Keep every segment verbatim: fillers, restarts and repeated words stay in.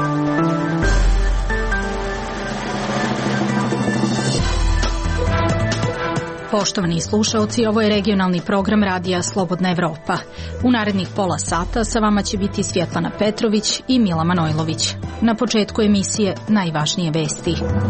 Poštovani slušaoci, ovo je regionalni program radija Slobodna Evropa. U narednih pola sata sa vama će biti Svjetlana Petrović i Mila Manojlović. Na početku emisije najvažnije vesti.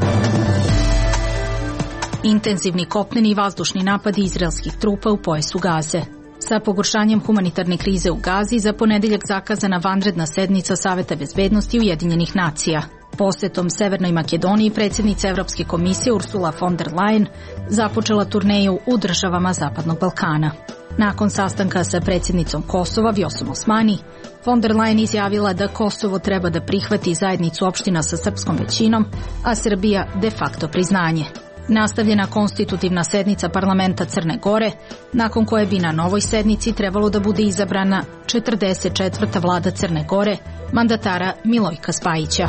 Intenzivni kopneni i vazdušni napadi izraelskih trupa u pojasu Gaze. Sa pogoršanjem humanitarne krize u Gazi za ponedeljak zakazana vanredna sednica Saveta bezbednosti Ujedinjenih nacija. Posetom Severnoj Makedoniji predsjednica Evropske komisije Ursula von der Leyen započela turneju u državama Zapadnog Balkana. Nakon sastanka sa predsjednicom Kosova Vjosom Osmani, von der Leyen izjavila da Kosovo treba da prihvati zajednicu opština sa srpskom većinom, a Srbija de facto priznanje. Nastavljena konstitutivna sednica parlamenta Crne Gore, nakon koje bi na novoj sednici trebalo da bude izabrana četrdeset četvrta vlada Crne Gore, mandatara Milojka Spajića.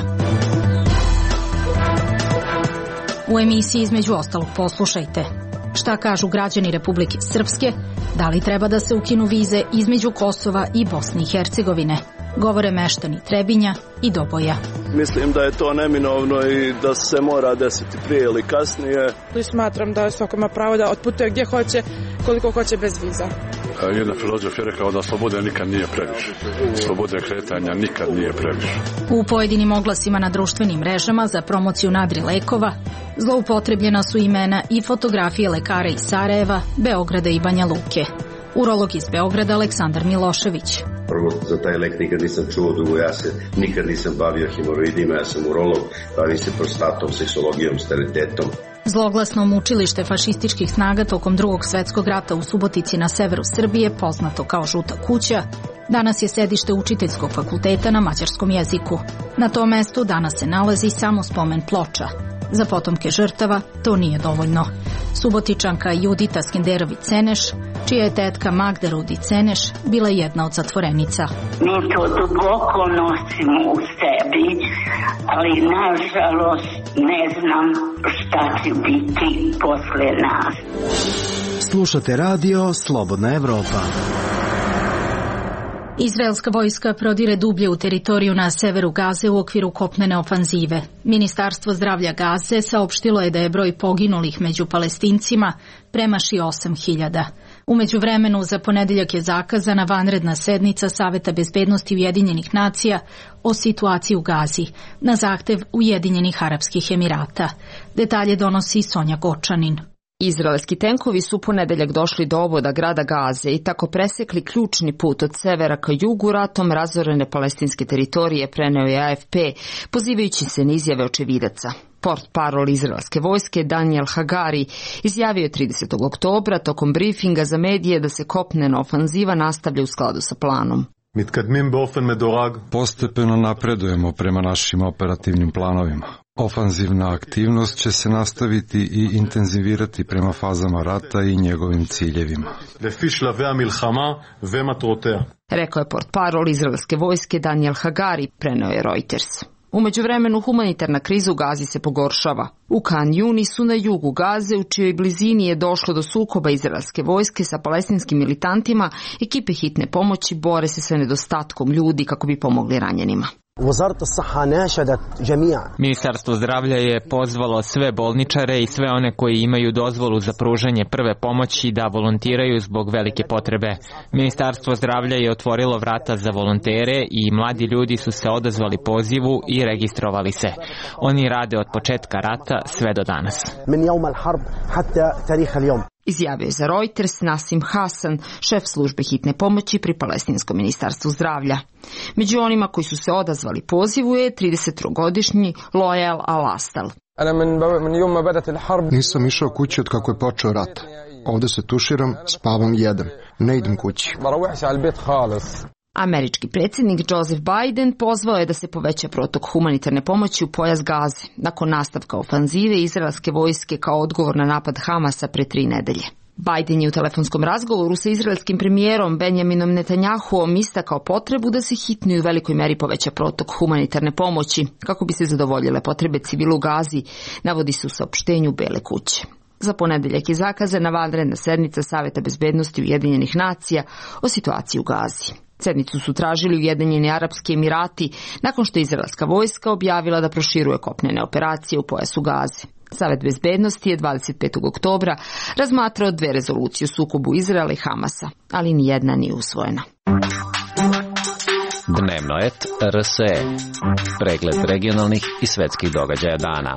U emisiji između ostalog poslušajte. Šta kažu građani Republike Srpske? Da li treba da se ukinu vize između Kosova i Bosne i Hercegovine? Govore meštani Trebinja i Doboja. Mislim da je to neminovno i da se mora desiti prije ili kasnije. I smatram da svako ima pravo da otputuje gdje hoće, koliko hoće bez viza. Jedan filozof je rekao da slobode nikad nije previše. Slobode kretanja nikad nije previše. U pojedinim oglasima na društvenim mrežama za promociju nadri lekova zloupotrebljena su imena i fotografije lekara iz Sarajeva, Beograda i Banja Luke. Urolog iz Beograda Aleksandar Milošević. Prvo, za taj lek nikad nisam čuo, drugo, ja se nikad nisam bavio hemoroidima, ja sam urolog, bavim se prostatom, seksologijom, sterilitetom. Zloglasno mučilište fašističkih snaga tokom drugog svjetskog rata u Subotici na severu Srbije, poznato kao Žuta kuća, danas je sedište učiteljskog fakulteta na mađarskom jeziku. Na tom mestu danas se nalazi samo spomen ploča. Za potomke žrtava to nije dovoljno. Subotičanka Judita Skenderović-Ceneš, čija je tetka Magda Rudi-Ceneš, bila jedna od zatvorenica. Mi to duboko nosimo u sebi, ali nažalost ne znam šta će biti posle nas. Slušate radio Slobodna Evropa. Izraelska vojska prodire dublje u teritoriju na severu Gaze u okviru kopnene ofanzive. Ministarstvo zdravlja Gaze saopštilo je da je broj poginulih među Palestincima premašio osam hiljada. U međuvremenu za ponedeljak je zakazana vanredna sednica Saveta bezbednosti Ujedinjenih nacija o situaciji u Gazi na zahtev Ujedinjenih Arapskih Emirata. Detalje donosi Sonja Gočanin. Izraelski tenkovi su ponedeljak došli do oboda grada Gaze i tako presekli ključni put od severa ka jugu ratom razorene palestinske teritorije, preneo je A F P, pozivajući se na izjave očevidaca. Portparol izraelske vojske Daniel Hagari izjavio je tridesetog oktobra tokom brifinga za medije da se kopnena ofanziva nastavlja u skladu sa planom. Postepeno napredujemo prema našim operativnim planovima. Ofanzivna aktivnost će se nastaviti i intenzivirati prema fazama rata i njegovim ciljevima. Rekao je portparol izraelske vojske Daniel Hagari, preneo je Reuters. U međuvremenu humanitarna kriza u Gazi se pogoršava. U Khan Yunisu na jugu Gaze, u čijoj blizini je došlo do sukoba izraelske vojske sa palestinskim militantima, ekipe hitne pomoći bore se sa nedostatkom ljudi kako bi pomogli ranjenima. Ministarstvo zdravlja je pozvalo sve bolničare i sve one koji imaju dozvolu za pružanje prve pomoći da volontiraju zbog velike potrebe. Ministarstvo zdravlja je otvorilo vrata za volontere i mladi ljudi su se odazvali pozivu i registrovali se. Oni rade od početka rata sve do danas. Izjavio je za Reuters Nasim Hasan, šef službe hitne pomoći pri palestinskom ministarstvu zdravlja. Među onima koji su se odazvali pozivu je tridesettrogodišnji Loyal Al-Astal. Nisam išao kući od kako je počeo rat. Ovdje se tuširam, spavam, jedem. Ne idem kući. Američki predsjednik Joseph Biden pozvao je da se poveća protok humanitarne pomoći u pojas Gaze nakon nastavka ofanzive izraelske vojske kao odgovor na napad Hamasa pre tri nedelje. Biden je u telefonskom razgovoru sa izraelskim premijerom Benjaminom Netanjahuom istakao potrebu da se hitno i u velikoj meri poveća protok humanitarne pomoći kako bi se zadovoljile potrebe civila u Gazi, navodi se u saopštenju Bele kuće. Za ponedeljak je zakazana vanredna sednica Saveta bezbednosti Ujedinjenih nacija o situaciji u Gazi. Sednicu su tražili Ujedinjeni Arapski Emirati nakon što je izraelska vojska objavila da proširuje kopnene operacije u pojasu Gaze. Savet bezbednosti je dvadeset petog oktobra razmatrao dve rezolucije u sukobu Izraela i Hamasa, ali nijedna nije usvojena. Dnevno et R S E. Pregled regionalnih i svetskih događaja dana.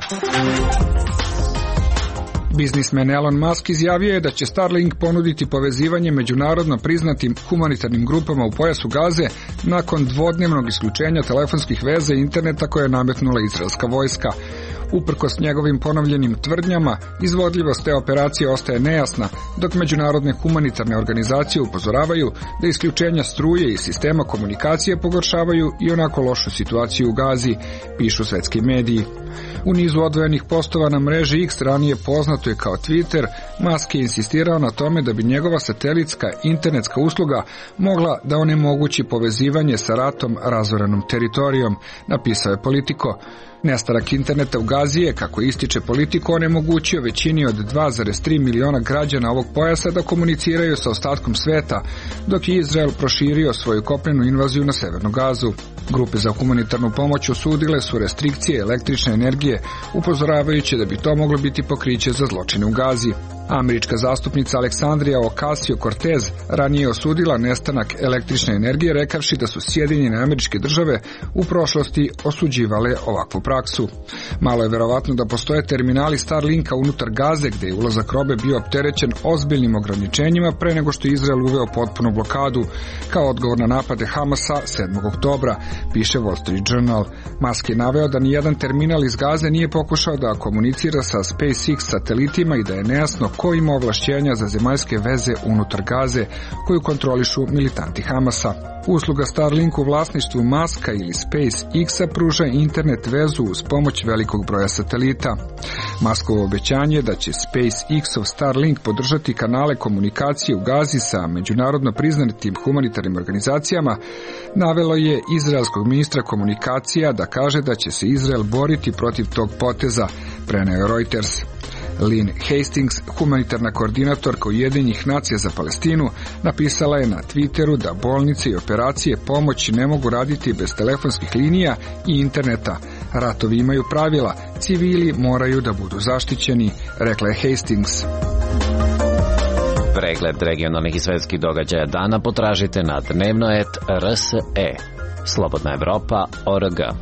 Biznismen Elon Musk izjavio je da će Starlink ponuditi povezivanje međunarodno priznatim humanitarnim grupama u pojasu Gaze nakon dvodnevnog isključenja telefonskih veza i interneta koje je nametnula izraelska vojska. Uprkos njegovim ponovljenim tvrdnjama, izvodljivost te operacije ostaje nejasna, dok međunarodne humanitarne organizacije upozoravaju da isključenja struje i sistema komunikacije pogoršavaju i onako lošu situaciju u Gazi, pišu svetski mediji. U nizu odvojenih postova na mreži X, ranije poznato je kao Twitter, Musk je insistirao na tome da bi njegova satelitska internetska usluga mogla da onemogući povezivanje sa ratom razorenom teritorijom, napisao je Politico. Nestanak interneta u Gazi je, kako ističe Politico, onemogućio većini od dva zarez tri miliona građana ovog pojasa da komuniciraju sa ostatkom sveta, dok je Izrael proširio svoju kopnenu invaziju na severnu Gazu. Grupe za humanitarnu pomoć osudile su restrikcije električne energije, upozoravajući da bi to moglo biti pokriće za zločine u Gazi. Američka zastupnica Aleksandrija Ocasio-Cortez ranije osudila nestanak električne energije, rekavši da su Sjedinjene Američke Države u prošlosti osuđivale ovakvu praksu. Malo je verovatno da postoje terminali Starlinka unutar Gaze, gde je ulazak robe bio opterećen ozbiljnim ograničenjima pre nego što je Izrael uveo potpunu blokadu, kao odgovor na napade Hamasa sedmog oktobra, piše Wall Street Journal. Musk je naveo da nijedan terminal iz Gaze nije pokušao da komunicira sa SpaceX satelitima i da je nejasno ko ima ovlašćenja za zemaljske veze unutar Gaze, koju kontrolišu militanti Hamasa. Usluga Starlink u vlasništvu Muska ili SpaceX-a pruža internet vezu uz pomoć velikog broja satelita. Muskovo obećanje je da će SpaceX-ov Starlink podržati kanale komunikacije u Gazi sa međunarodno priznatim humanitarnim organizacijama navelo je izraelskog ministra komunikacija da kaže da će se Izrael boriti protiv tog poteza, preneo je Reuters. Lynn Hastings, humanitarna koordinatorka Ujedinjenih nacija za Palestinu, napisala je na Twitteru da bolnice i operacije pomoći ne mogu raditi bez telefonskih linija i interneta. Ratovi imaju pravila, civili moraju da budu zaštićeni, rekla je Hastings. Pregled regionalnih i svetskih događaja dana potražite na dnevno et R S E. Slobodna Evropa O R G.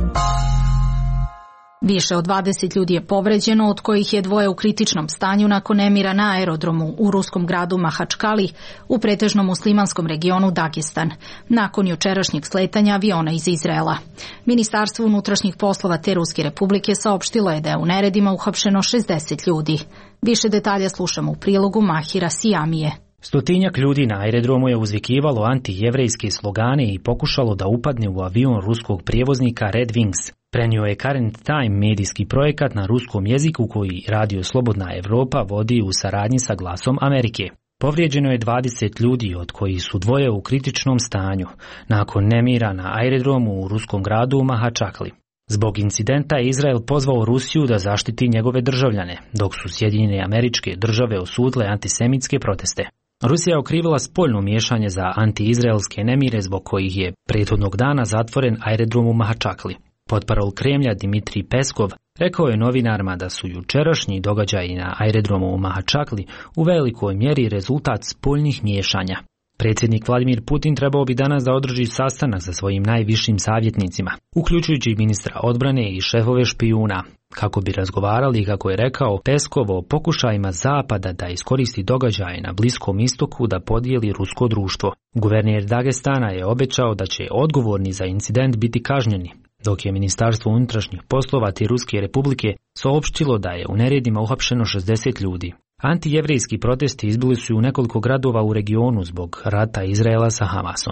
Više od dvadeset ljudi je povređeno, od kojih je dvoje u kritičnom stanju nakon nemira na aerodromu u ruskom gradu Mahačkali u pretežno muslimanskom regionu Dagestan, nakon jučerašnjeg sletanja aviona iz Izraela. Ministarstvo unutrašnjih poslova te Ruske republike saopštilo je da je u neredima uhapšeno šezdeset ljudi. Više detalja slušamo u prilogu Mahira Sijamije. Stotinjak ljudi na aerodromu je uzvikivalo antijevrejske slogane i pokušalo da upadne u avion ruskog prijevoznika Red Wings. Prenio je Current Time medijski projekat na ruskom jeziku koji Radio Slobodna Evropa vodi u saradnji sa Glasom Amerike. Povrijeđeno je dvadeset ljudi, od kojih su dvoje u kritičnom stanju, nakon nemira na aerodromu u ruskom gradu Mahačakli. Zbog incidenta je Izrael pozvao Rusiju da zaštiti njegove državljane, dok su Sjedinjene Američke Države osudile antisemitske proteste. Rusija je okrivila spoljno miješanje za antiizraelske nemire zbog kojih je prethodnog dana zatvoren aerodrom u Mahačakli. Potparol Kremlja Dimitrij Peskov rekao je novinarima da su jučerašnji događaji na aerodromu u Mahačakli u velikoj mjeri rezultat spoljnih miješanja. Predsjednik Vladimir Putin trebao bi danas da održi sastanak sa svojim najvišim savjetnicima, uključujući ministra odbrane i šefove špijuna, kako bi razgovarali, kako je rekao Peskov, o pokušajima Zapada da iskoristi događaje na Bliskom istoku da podijeli rusko društvo. Guverner Dagestana je obećao da će odgovorni za incident biti kažnjeni, dok je Ministarstvo unutrašnjih poslova te Ruske republike saopštilo da je u neredima uhapšeno šezdeset ljudi. Antijevrejski protesti izbili su u nekoliko gradova u regionu zbog rata Izraela sa Hamasom.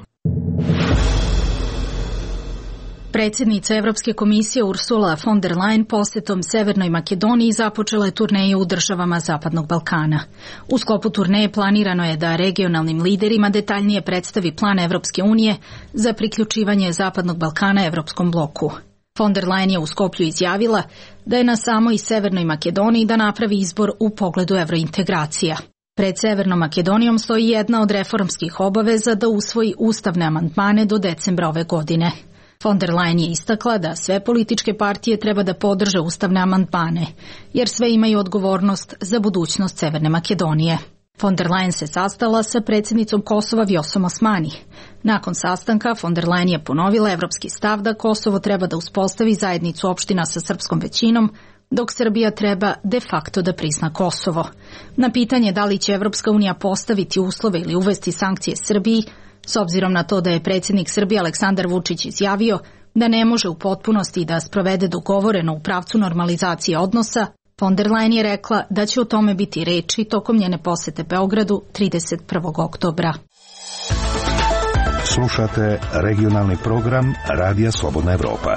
Predsjednica Evropske komisije Ursula von der Leyen posjetom Severnoj Makedoniji započela je turneju u državama Zapadnog Balkana. U sklopu turneje planirano je da regionalnim liderima detaljnije predstavi plan Evropske unije za priključivanje Zapadnog Balkana Evropskom bloku. Von der Leyen je u Skoplju izjavila da je na samoj Severnoj Makedoniji da napravi izbor u pogledu evrointegracija. Pred Severnom Makedonijom stoji jedna od reformskih obaveza da usvoji ustavne amandmane do decembra ove godine. Von der Leyen je istakla da sve političke partije treba da podrže ustavne amandmane, jer sve imaju odgovornost za budućnost Severne Makedonije. Von der Leyen se sastala sa predsjednicom Kosova Vjosom Osmani. Nakon sastanka, von der Leyen je ponovila evropski stav da Kosovo treba da uspostavi zajednicu opština sa srpskom većinom, dok Srbija treba de facto da prizna Kosovo. Na pitanje da li će Evropska unija postaviti uslove ili uvesti sankcije Srbiji, s obzirom na to da je predsjednik Srbije Aleksandar Vučić izjavio da ne može u potpunosti da sprovede dogovoreno u pravcu normalizacije odnosa, von der Leyen je rekla da će o tome biti reči tokom njene posete Beogradu trideset prvog oktobra. Slušate regionalni program Radija Slobodna Evropa.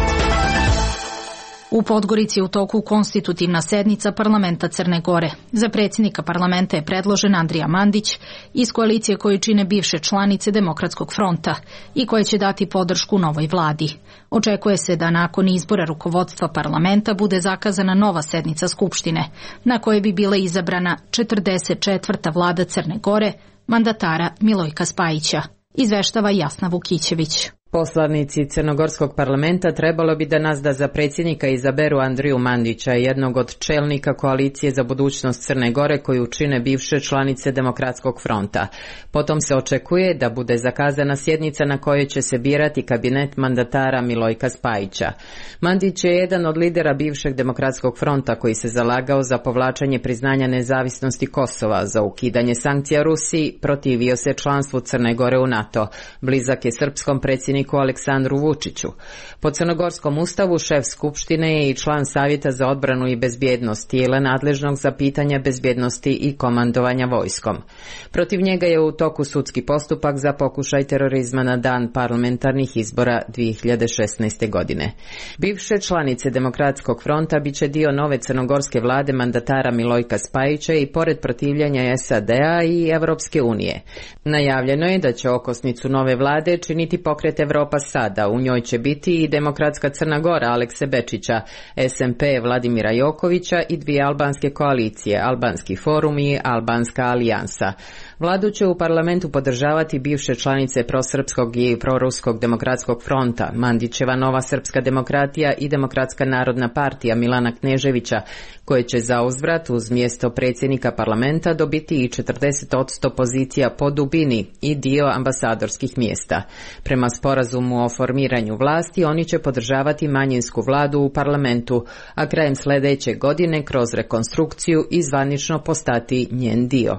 U Podgorici je u toku konstitutivna sednica parlamenta Crne Gore. Za predsjednika parlamenta je predložen Andrija Mandić iz koalicije koju čine bivše članice Demokratskog fronta i koje će dati podršku novoj vladi. Očekuje se da nakon izbora rukovodstva parlamenta bude zakazana nova sednica Skupštine, na kojoj bi bila izabrana četrdeset četvrta vlada Crne Gore, mandatara Milojka Spajića. Izveštava Jasna Vukićević. Poslanici Crnogorskog parlamenta trebalo bi danas da za predsjednika izaberu Andriju Mandića, jednog od čelnika koalicije za budućnost Crne Gore koju čine bivše članice Demokratskog fronta. Potom se očekuje da bude zakazana sjednica na kojoj će se birati kabinet mandatara Milojka Spajića. Mandić je jedan od lidera bivšeg Demokratskog fronta koji se zalagao za povlačenje priznanja nezavisnosti Kosova, za ukidanje sankcija Rusiji, protivio se članstvu Crne Gore u NATO, blizak je srpskom predsjedniku Aleksandru Vučiću. Po crnogorskom ustavu šef skupštine je i član Savjeta za odbranu i bezbjednost, tijela nadležnog za pitanja bezbjednosti i komandovanja vojskom. Protiv njega je u toku sudski postupak za pokušaj terorizma na dan parlamentarnih izbora dvije hiljade šesnaeste. godine. Bivše članice Demokratskog fronta bit će dio nove crnogorske vlade mandatara Milojka Spajića i pored protivljenja S A D-a i Evropske unije. Najavljeno je da će okosnicu nove vlade činiti pokret Evropa sada. U njoj će biti i Demokratska Crna Gora Alekse Bečića, S M P Vladimira Jokovića i dvije albanske koalicije, Albanski forum i Albanska alijansa. Vladu će u parlamentu podržavati bivše članice prosrpskog i proruskog Demokratskog fronta, Mandićeva Nova srpska demokratija i Demokratska narodna partija Milana Kneževića, koje će za uzvrat uz mjesto predsjednika parlamenta dobiti i četrdeset posto pozicija po dubini i dio ambasadorskih mjesta. Prema sporazumu o formiranju vlasti oni će podržavati manjinsku vladu u parlamentu, a krajem sljedeće godine kroz rekonstrukciju i zvanično postati njen dio.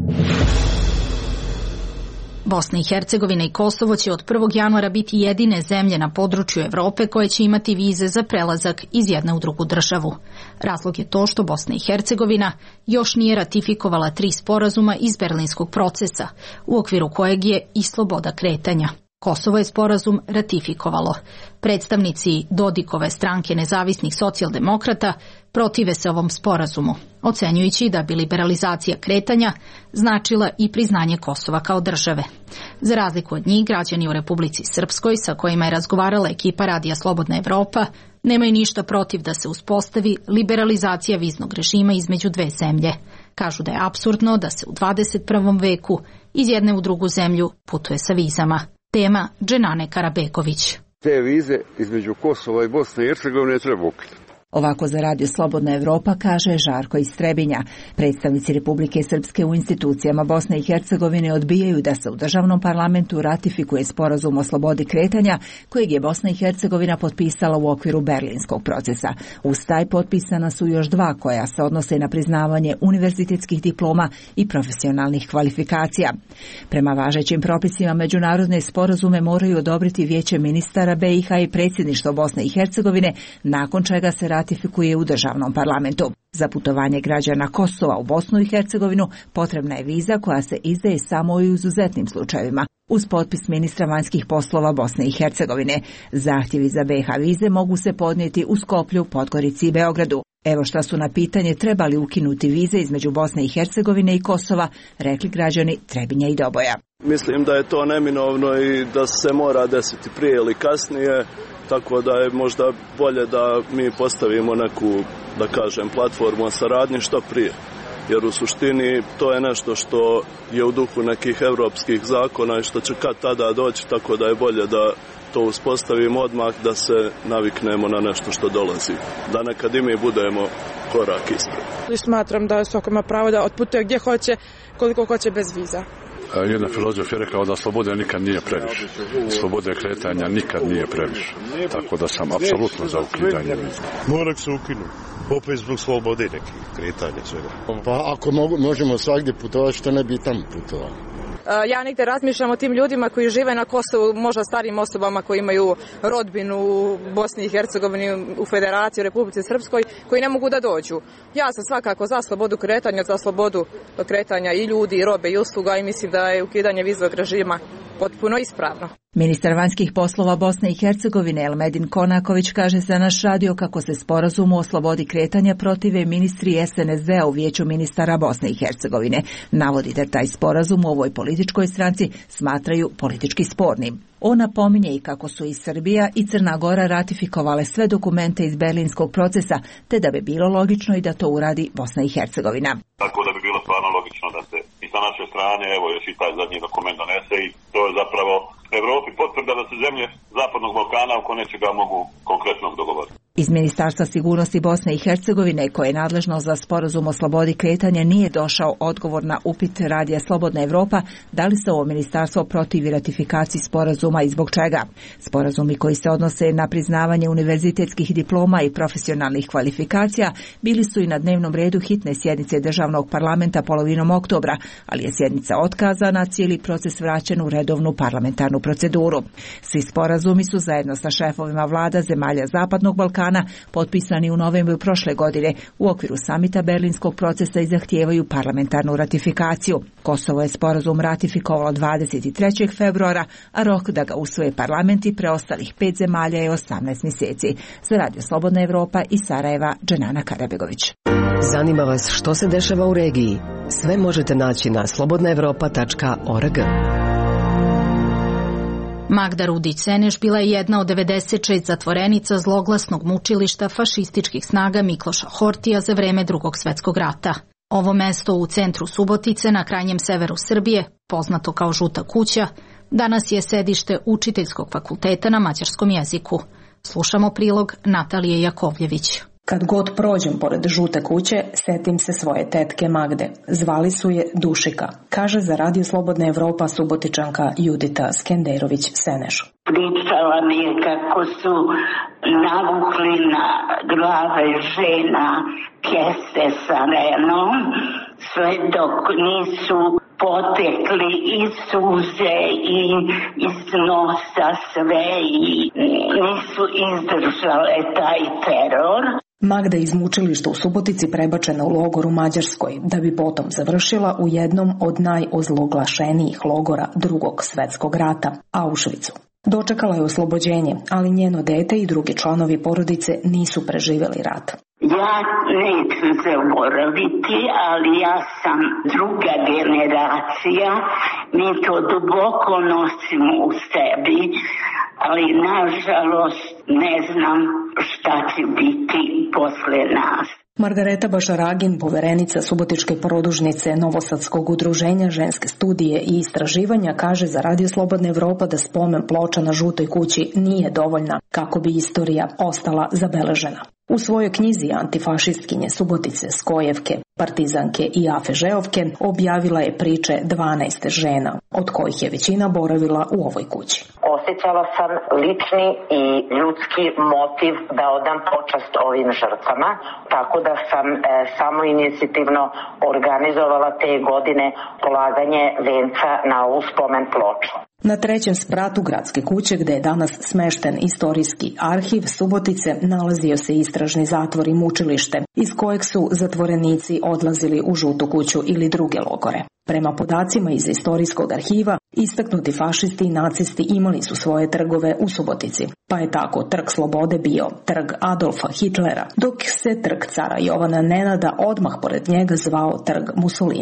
Bosna i Hercegovina i Kosovo će od prvog januara biti jedine zemlje na području Evrope koje će imati vize za prelazak iz jedne u drugu državu. Razlog je to što Bosna i Hercegovina još nije ratifikovala tri sporazuma iz Berlinskog procesa, u okviru kojeg je i sloboda kretanja. Kosovo je sporazum ratifikovalo. Predstavnici Dodikove stranke nezavisnih socijaldemokrata protive se ovom sporazumu, ocenjujući da bi liberalizacija kretanja značila i priznanje Kosova kao države. Za razliku od njih, građani u Republici Srpskoj, sa kojima je razgovarala ekipa Radija Slobodna Evropa, nemaju ništa protiv da se uspostavi liberalizacija viznog režima između dve zemlje. Kažu da je apsurdno da se u dvadeset prvom veku iz jedne u drugu zemlju putuje sa vizama. Tema Dženane Karabeković. Te vize između Kosova i Bosne i Hercegovine treba ukinuti. Ovako za Radio Slobodna Evropa kaže Žarko iz Trebinja. Predstavnici Republike Srpske u institucijama Bosne i Hercegovine odbijaju da se u državnom parlamentu ratifikuje sporazum o slobodi kretanja kojeg je Bosna i Hercegovina potpisala u okviru Berlinskog procesa. Uz taj potpisana su još dva koja se odnose na priznavanje univerzitetskih diploma i profesionalnih kvalifikacija. Prema važećim propisima međunarodne sporazume moraju odobriti Vijeće ministara B i H i predsjedništvo Bosne i Hercegovine, nakon čega se ratifikuje u državnom parlamentu. Za putovanje građana Kosova u Bosnu i Hercegovinu potrebna je viza koja se izdaje samo u izuzetnim slučajevima, uz potpis ministra vanjskih poslova Bosne i Hercegovine. Zahtjevi za B i H vize mogu se podnijeti u Skoplju, Podgorici i Beogradu. Evo šta su na pitanje trebali ukinuti vize između Bosne i Hercegovine i Kosova rekli građani Trebinja i Doboja. Mislim da je to neminovno i da se mora desiti prije ili kasnije, tako da je možda bolje da mi postavimo neku, da kažem, platformu saradnje što prije. jer u suštini to je nešto što je u duhu nekih evropskih zakona i što će kad tada doći, tako da je bolje da to uspostavimo odmah, da se naviknemo na nešto što dolazi, da nekad i mi budemo korak ispred. Smatram da svako ima pravo da otputuje gdje hoće, koliko hoće bez viza. Jedna filozof je rekao da slobode nikad nije previše. Slobode kretanja nikad nije previše. Tako da sam apsolutno za ukidanje viza. Mora se ukinu. Opet zbog slobode nekih kretanja svega. Pa ako mogu, možemo svagdje putovati, što ne bi tamo putovali. Ja negdje razmišljam o tim ljudima koji žive na Kosovu, možda starijim osobama koji imaju rodbinu u Bosni i Hercegovini, u Federaciji, u Republici Srpskoj, koji ne mogu da dođu. Ja sam svakako za slobodu kretanja, za slobodu kretanja i ljudi, i robe, i usluga i mislim da je ukidanje vizovog režima potpuno ispravno. Ministar vanjskih poslova Bosne i Hercegovine Elmedin Konaković kaže za naš radio kako se sporazumu o slobodi kretanja protive ministri S N S D-a u Vijeću ministara Bosne i Hercegovine. Navodi da taj sporazum u ovoj političkoj stranci smatraju politički spornim. On napominje i kako su i Srbija i Crna Gora ratifikovale sve dokumente iz Berlinskog procesa, te da bi bilo logično i da to uradi Bosna i Hercegovina. Tako da bi bilo stvarno logično da se i sa naše strane, evo još i taj zadnji dokument donese i to je zapravo Evropi potvrda da se zemlje Zapadnog Balkana oko nečega mogu konkretno dogovoriti. Iz Ministarstva sigurnosti Bosne i Hercegovine, koje je nadležno za sporazum o slobodi kretanja, nije došao odgovor na upit radija Slobodna Evropa da li se ovo ministarstvo protivi ratifikaciji sporazuma i zbog čega. Sporazumi koji se odnose na priznavanje univerzitetskih diploma i profesionalnih kvalifikacija bili su i na dnevnom redu hitne sjednice državnog parlamenta polovinom oktobra, ali je sjednica otkazana, cijeli proces vraćen u redovnu parlamentarnu proceduru. Svi sporazumi su zajedno sa šefovima vlada zemalja Zapadnog Balkana potpisani u novembru prošle godine u okviru samita Berlinskog procesa i zahtijevaju parlamentarnu ratifikaciju. Kosovo je sporazum ratifikovalo dvadeset trećeg februara, a rok da ga usvoje parlamenti preostalih pet zemalja je osamnaest mjeseci. Za Radio Slobodna Evropa iz Sarajeva, Dženana Karabegović. Zanima vas što se dešava u regiji? Sve možete naći na slobodna evropa tačka org. Magda Rudić-Seneš bila je jedna od devedeset šest zatvorenica zloglasnog mučilišta fašističkih snaga Mikloša Hortija za vreme Drugog svjetskog rata. Ovo mesto u centru Subotice na krajnjem severu Srbije, poznato kao Žuta kuća, danas je sedište Učiteljskog fakulteta na mađarskom jeziku. Slušamo prilog Natalije Jakovljević. Kad god prođem pored Žute kuće, setim se svoje tetke Magde. Zvali su je Dušika, kaže za Radio Slobodna Evropa Subotičanka Judita Skenderović-Seneš. Pričala mi je kako su navukli na glave žena kese sa renom, sve dok nisu potekli i suze i iz nosa sve i nisu izdržale taj teror. Magda iz mučilišta u Subotici prebačena u logor u Mađarskoj, da bi potom završila u jednom od najozloglašenijih logora Drugog svjetskog rata, Auschwitzu. Dočekala je oslobođenje, ali njeno dete i drugi članovi porodice nisu preživjeli rat. Ja neću zaboraviti, ali ja sam druga generacija, mi to duboko nosimo u sebi, ali nažalost ne znam šta će biti posle nas. Margareta Bašaragin, poverenica Subotičke produžnice Novosadskog udruženja ženske studije i istraživanja, kaže za Radio Slobodna Evropa da spomen ploča na Žutoj kući nije dovoljna kako bi istorija ostala zabeležena. U svojoj knjizi Antifašistkinje Subotice, Skojevke, Partizanke i Afežeovke objavila je priče dvanaest žena, od kojih je većina boravila u ovoj kući. Osjećala sam lični i ljudski motiv da odam počast ovim žrtvama, tako da sam e, samo inicijativno organizovala te godine polaganje venca na ovu spomen ploču. Na trećem spratu gradske kuće, gde je danas smešten istorijski arhiv Subotice, nalazio se istražni zatvor i mučilište, iz kojeg su zatvorenici odlazili u Žutu kuću ili druge logore. Prema podacima iz istorijskog arhiva, istaknuti fašisti i nacisti imali su svoje trgove u Subotici, pa je tako Trg Slobode bio Trg Adolfa Hitlera, dok se Trg cara Jovana Nenada odmah pored njega zvao Trg Mussolinija.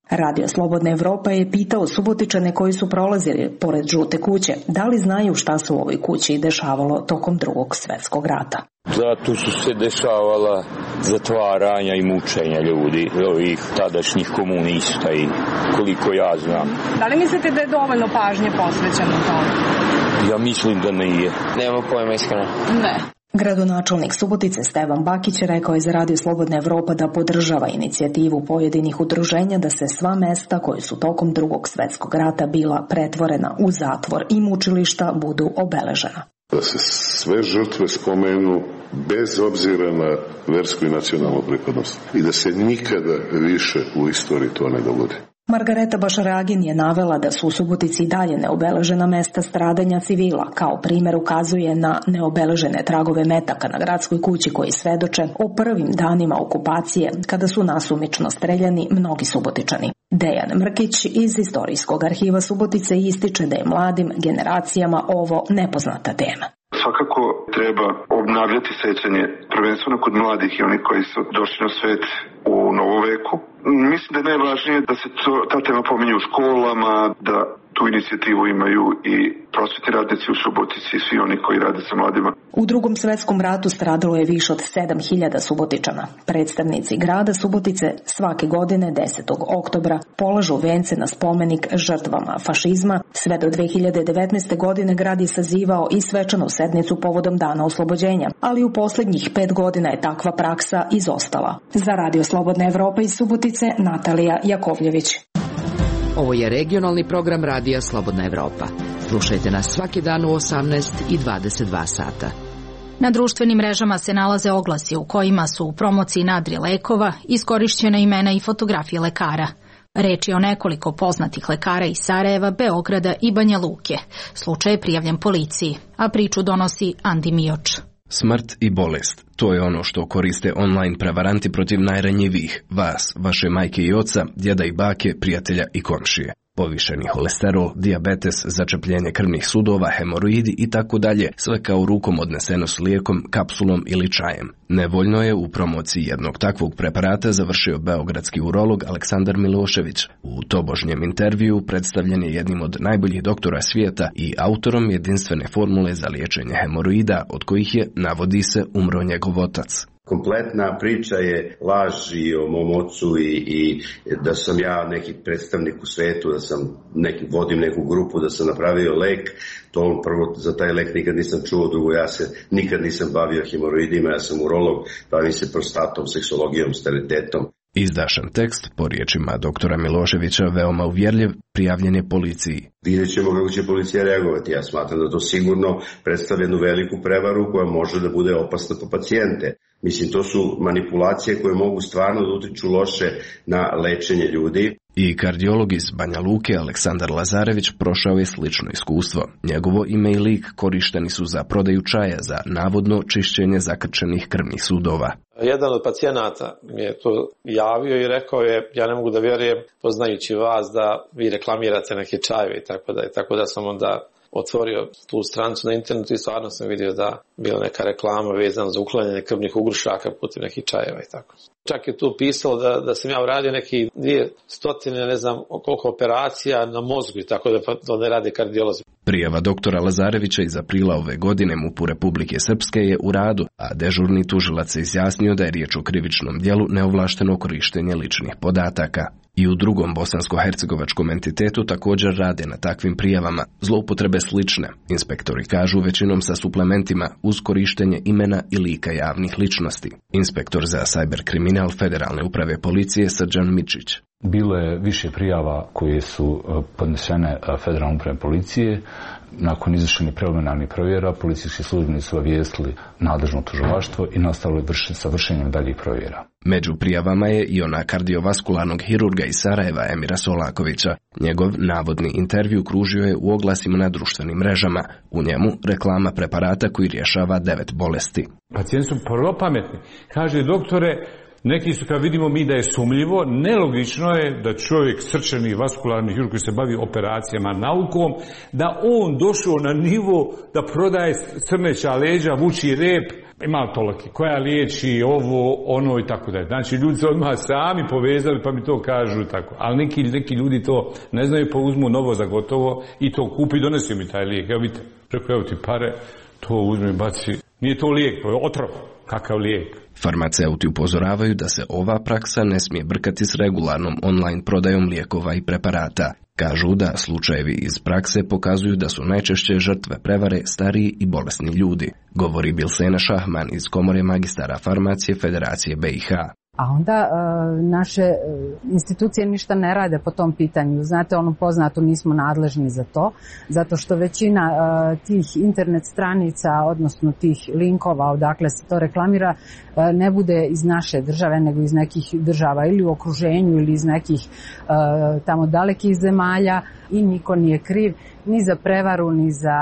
Radio Slobodna Evropa je pitao Subotičane koji su prolazili pored žute kuće, da li znaju šta se u ovoj kući dešavalo tokom Drugog svjetskog rata. Da, tu su se dešavala zatvaranja i mučenja ljudi, ovih tadašnjih komunista i koliko ja znam. Da li mislite da je dovoljno pažnje posvećeno tome? Ja mislim da nije. Nemam pojma iskreno. Ne. Gradonačelnik Subotice Stevan Bakić rekao je za Radio Slobodna Evropa da podržava inicijativu pojedinih udruženja da se sva mesta koje su tokom Drugog svjetskog rata bila pretvorena u zatvor i mučilišta budu obeležena. Da se sve žrtve spomenu bez obzira na versku i nacionalnu pripadnost i da se nikada više u istoriji to ne dogodi. Margareta Bašaragin je navela da su u Subotici i dalje neobeležena mesta stradanja civila. Kao primjer ukazuje na neobeležene tragove metaka na gradskoj kući koji svedoče o prvim danima okupacije kada su nasumično streljani mnogi Subotičani. Dejan Mrkić iz Istorijskog arhiva Subotice ističe da je mladim generacijama ovo nepoznata tema. Svakako treba obnavljati sećanje prvenstveno kod mladih i onih koji su došli na svet u novoveku. Mislim da je najvažnije da se to, ta tema pominje u školama, da tu inicijativu imaju i prosvetni radnici u Subotici i svi oni koji rade sa mladima. U Drugom svjetskom ratu stradalo je više od sedam hiljada Subotičana. Predstavnici grada Subotice svake godine desetog oktobra polažu vence na spomenik žrtvama fašizma. Sve do dve hiljade devetnaeste. godine grad je sazivao i svečanu sednicu povodom Dana oslobođenja, ali u posljednjih pet godina je takva praksa izostala. Za Radio Slobodna Evropa iz Subotice, Natalija Jakovljević. Ovo je regionalni program Radija Slobodna Evropa. Slušajte nas svaki dan u osamnaest i dvadeset dva sata. Na društvenim mrežama se nalaze oglasi u kojima su u promociji nadri lekova iskorišćena imena i fotografije lekara. Reč je o nekoliko poznatih lekara iz Sarajeva, Beograda i Banja Luke. Slučaj je prijavljen policiji, a priču donosi Andi Mioč. Smrt i bolest, to je ono što koriste online prevaranti protiv najranjivijih, vas, vaše majke i oca, djeda i bake, prijatelja i komšije. Povišeni holesterol, dijabetes, začepljenje krvnih sudova, hemoroidi i tako dalje, sve kao rukom odneseno s lijekom, kapsulom ili čajem. Nevoljno je u promociji jednog takvog preparata završio beogradski urolog Aleksandar Milošević. U tobožnjem intervju predstavljen je jednim od najboljih doktora svijeta i autorom jedinstvene formule za liječenje hemoroida, od kojih je, navodi se, umro njegov otac. Kompletna priča je laž i o mom ocu i, i da sam ja neki predstavnik u svetu, da sam neki, vodim neku grupu, da sam napravio lek. To prvo, za taj lek nikad nisam čuo, drugo ja se nikad nisam bavio hemoroidima, ja sam urolog, bavim se prostatom, seksologijom, sterilitetom. Izdašan tekst, po riječima doktora Miloševića, veoma uvjerljiv, prijavljen je policiji. Vidjet ćemo kako će policija reagovati. Ja smatram da to sigurno predstavlja jednu veliku prevaru koja može da bude opasna po pacijente. Mislim, to su manipulacije koje mogu stvarno da utiču loše na lečenje ljudi. I kardiolog iz Banja Luke Aleksandar Lazarević prošao je slično iskustvo. Njegovo ime i lik korišteni su za prodaju čaja za navodno čišćenje zakrčenih krvnih sudova. Jedan od pacijenata mi je to javio i rekao je, ja ne mogu da vjerujem, poznajući vas, da vi reklamirate neke čajeve i tako da. I tako da sam onda otvorio tu stranicu na internetu i stvarno sam vidio da bila neka reklama vezana za uklanjanje krvnih ugrušaka putem nekih čajeva i tako. Čak je tu pisalo da, da sam ja uradio neki dvije stotine, ne znam koliko operacija na mozgu i tako da to ne rade kardiolozi. Prijava doktora Lazarevića iz aprila ove godine MUP-u Republike Srpske je u radu, a dežurni tužilac se izjasnio da je riječ o krivičnom djelu neovlašteno korištenje ličnih podataka. I u drugom bosansko-hercegovačkom entitetu također rade na takvim prijavama, zloupotrebe slične, inspektori kažu većinom sa suplementima uz korištenje imena i lika javnih ličnosti. Inspektor za cyber kriminal Federalne uprave policije Srđan Mičić. Bilo je više prijava koje su podnesene Federalne uprave policije. Nakon izvršenih preliminarnih provjera, policijski službenici su obavijestili nadležno tužilaštvo i nastavili sa vršenjem daljih provjera. Među prijavama je i ona kardiovaskularnog hirurga iz Sarajeva Emira Solakovića. Njegov navodni intervju kružio je u oglasima na društvenim mrežama. U njemu reklama preparata koji rješava devet bolesti. Pacijenti su prvo pametni. Kaže, doktore, Neki su, kad vidimo mi da je sumljivo, nelogično je da čovjek srčani vaskularni hirurg koji se bavi operacijama, naukom, da on došao na nivo da prodaje crneća leđa, vuči rep, ima toliki, koja liječi ovo, ono i tako dalje. Znači, ljudi se odmah sami povezali pa mi to kažu tako. Ali neki, neki ljudi to ne znaju, pa uzmu novo za gotovo i to kupi i donesi mi taj lijek. Evo vidite, preko evo ti pare, to uzme i baci. Nije to lijek, to je otrov. Kakav lijek? Farmaceuti upozoravaju da se ova praksa ne smije brkati s regularnom online prodajom lijekova i preparata. Kažu da slučajevi iz prakse pokazuju da su najčešće žrtve prevare stariji i bolesni ljudi, govori Bilsena Šahman iz Komore magistara farmacije Federacije B i H. A onda e, naše institucije ništa ne rade po tom pitanju. Znate, ono poznato, nismo nadležni za to, zato što većina e, tih internet stranica, odnosno tih linkova odakle se to reklamira, e, ne bude iz naše države, nego iz nekih država ili u okruženju ili iz nekih e, tamo dalekih zemalja i niko nije kriv ni za prevaru, ni za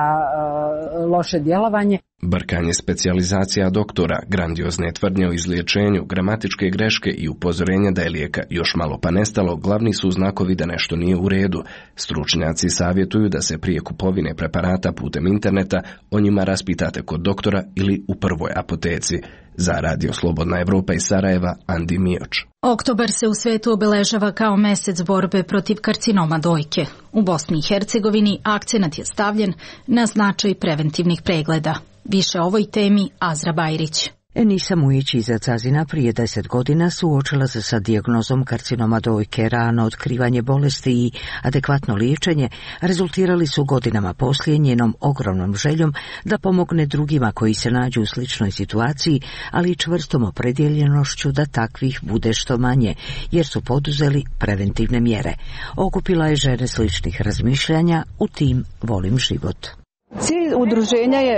e, loše djelovanje. Brkanje specijalizacija doktora, grandiozne tvrdnje o izliječenju, gramatičke greške i upozorenja da je lijeka još malo pa nestalo glavni su znakovi da nešto nije u redu. Stručnjaci savjetuju da se prije kupovine preparata putem interneta o njima raspitate kod doktora ili u prvoj apoteci. Za Radio Slobodna Evropa iz Sarajeva, Andi Mioč. Oktobar se u svetu obeležava kao mesec borbe protiv karcinoma dojke. U Bosni i Hercegovini akcenat je stavljen na značaj preventivnih pregleda. Više o ovoj temi Azra Bajrić. Enisa Mujić iz Cazina prije deset godina suočila se sa dijagnozom karcinoma dojke. Rano otkrivanje bolesti i adekvatno liječenje rezultirali su godinama poslije njenom ogromnom željom da pomogne drugima koji se nađu u sličnoj situaciji, ali i čvrstom opredjeljenošću da takvih bude što manje, jer su poduzeli preventivne mjere. Okupila je žene sličnih razmišljanja u tim Volim život. Cilj udruženja je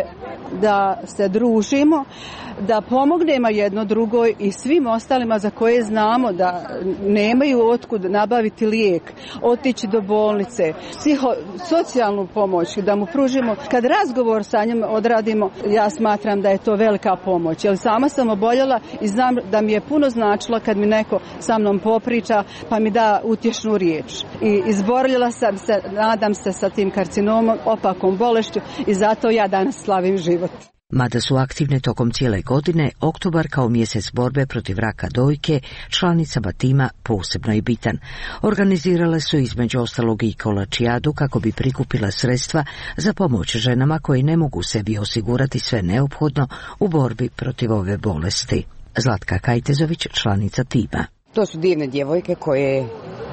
da se družimo, da pomognemo jedno drugoj i svim ostalima za koje znamo da nemaju otkud nabaviti lijek, otići do bolnice, psihosocijalnu pomoć, da mu pružimo. Kad razgovor sa njim odradimo, ja smatram da je to velika pomoć. Jer sama sam oboljela i znam da mi je puno značilo kad mi neko sa mnom popriča pa mi da utješnu riječ. I izborila sam se, nadam se, sa tim karcinomom, opakom bolešću i zato ja danas slavim život. Mada su aktivne tokom cijele godine, oktobar kao mjesec borbe protiv raka dojke članicama tima posebno je bitan. Organizirale su između ostalog i kolačijadu kako bi prikupila sredstva za pomoć ženama koji ne mogu sebi osigurati sve neophodno u borbi protiv ove bolesti. Zlatka Kajtezović, članica tima. To su divne djevojke koje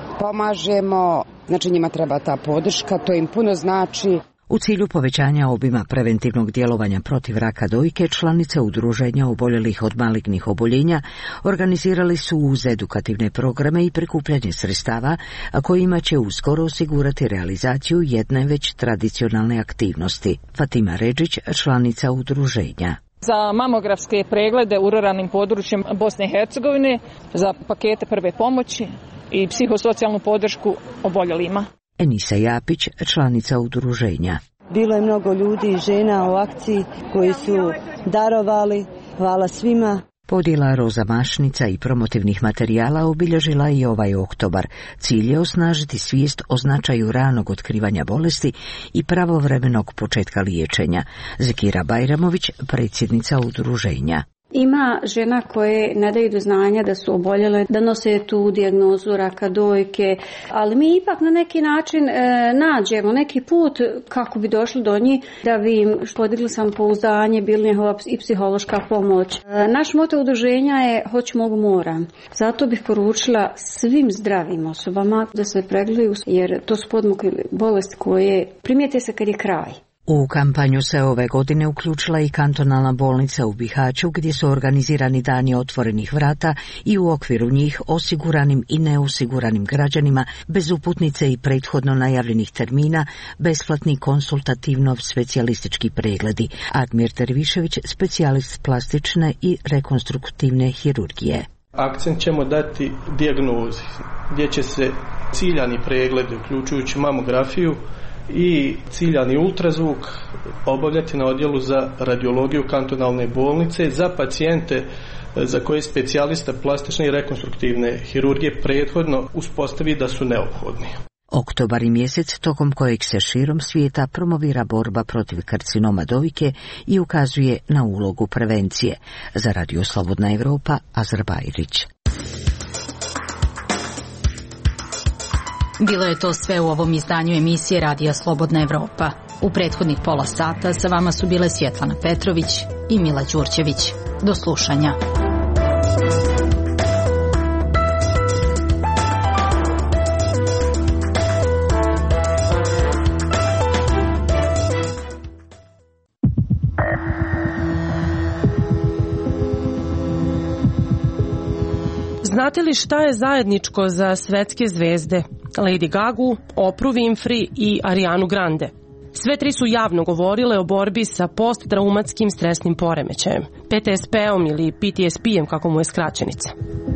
pomažemo, znači njima treba ta podrška, to im puno znači. U cilju povećanja obima preventivnog djelovanja protiv raka dojke, članice udruženja oboljelih od malignih oboljenja organizirali su uz edukativne programe i prikupljanje sredstava, a kojima će uskoro osigurati realizaciju jedne već tradicionalne aktivnosti. Fatima Redžić, članica udruženja. Za mamografske preglede u ruralnim područjima Bosne i Hercegovine, za pakete prve pomoći i psihosocijalnu podršku oboljelima. Enisa Japić, članica udruženja. Bilo je mnogo ljudi i žena u akciji koji su darovali. Hvala svima. Podjela roza mašnica i promotivnih materijala obilježila i ovaj oktobar. Cilj je osnažiti svijest o značaju ranog otkrivanja bolesti i pravovremenog početka liječenja. Zekira Bajramović, predsjednica udruženja. Ima žena koje ne daju do znanja da su oboljele, da nose tu dijagnozu raka dojke, ali mi ipak na neki način e, nađemo neki put kako bi došli do njih, da bi im podigli samopouzdanje, bili njihova i psihološka pomoć. E, naš moto udruženja je hoć mogu moram. Zato bih poručila svim zdravim osobama da se pregledaju, jer to su podmukle bolesti koje primijete se kad je kraj. U kampanju se ove godine uključila i kantonalna bolnica u Bihaću, gdje su organizirani dani otvorenih vrata i u okviru njih osiguranim i neosiguranim građanima bez uputnice i prethodno najavljenih termina besplatni konsultativno-specijalistički pregledi. Admir Tervišević, specijalist plastične i rekonstruktivne hirurgije. Akcent ćemo dati dijagnozi, gdje će se ciljani pregledi, uključujući mamografiju, i ciljani ultrazvuk obavljati na odjelu za radiologiju kantonalne bolnice za pacijente za koje specijalista plastične i rekonstruktivne hirurgije prethodno uspostavi da su neophodni. Oktobar je mjesec tokom kojeg se širom svijeta promovira borba protiv karcinoma dojke i ukazuje na ulogu prevencije. Za Radio Slobodna Evropa, Azra Bajrić. Bilo je to sve u ovom izdanju emisije Radija Slobodna Evropa. U prethodnih pola sata sa vama su bile Svjetlana Petrović i Mila Đurđević. Do slušanja. Znate li šta je zajedničko za svetske zvezde Lady Gagu, Oprah Winfrey i Arianu Grande? Sve tri su javno govorile o borbi sa posttraumatskim stresnim poremećajem, P T S P-om ili P T S P-em kako mu je skraćenica.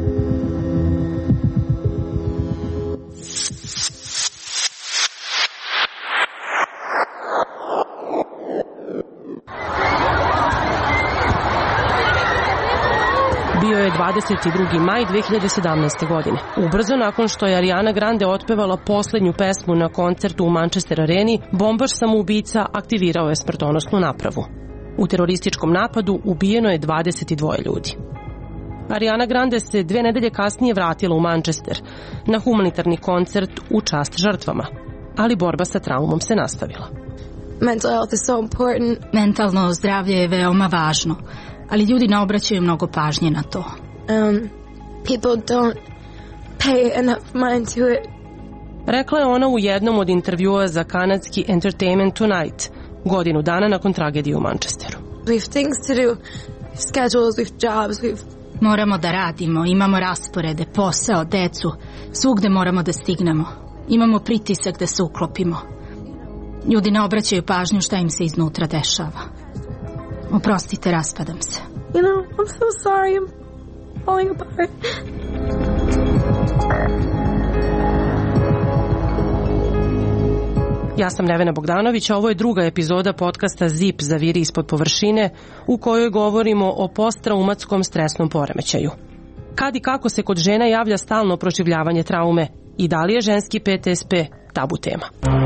Bio je dvadeset drugi maj dve hiljade sedamnaeste. godine. Ubrzo nakon što je Ariana Grande otpevala poslednju pesmu na koncertu u Manchester Areni, bombaš samoubica aktivirao je smrtonosnu napravu. U terorističkom napadu ubijeno je dvadeset dvoje ljudi. Ariana Grande se dve nedelje kasnije vratila u Manchester na humanitarni koncert u čast žrtvama, ali borba sa traumom se nastavila. Mental health is so important. Mentalno zdravlje je veoma važno, ali ljudi ne obraćaju mnogo pažnje na to. Um, people don't pay enough mind to it. Rekla je ona u jednom od intervjua za kanadski Entertainment Tonight, godinu dana nakon tragedije u Manchesteru. We have things to do, schedules, we have jobs, we have... Moramo da radimo, imamo rasporede, posao, decu, svugde moramo da stignemo. Imamo pritisak da se uklopimo. Ljudi ne obraćaju pažnju šta im se iznutra dešava. Oprostite, raspadam se. You know, I'm so sorry, I'm falling apart. Ja sam Nevena Bogdanović, a ovo je druga epizoda podcasta Zip zaviri ispod površine, u kojoj govorimo o posttraumatskom stresnom poremećaju. Kad i kako se kod žena javlja stalno proživljavanje traume i da li je ženski P T S P tabu tema.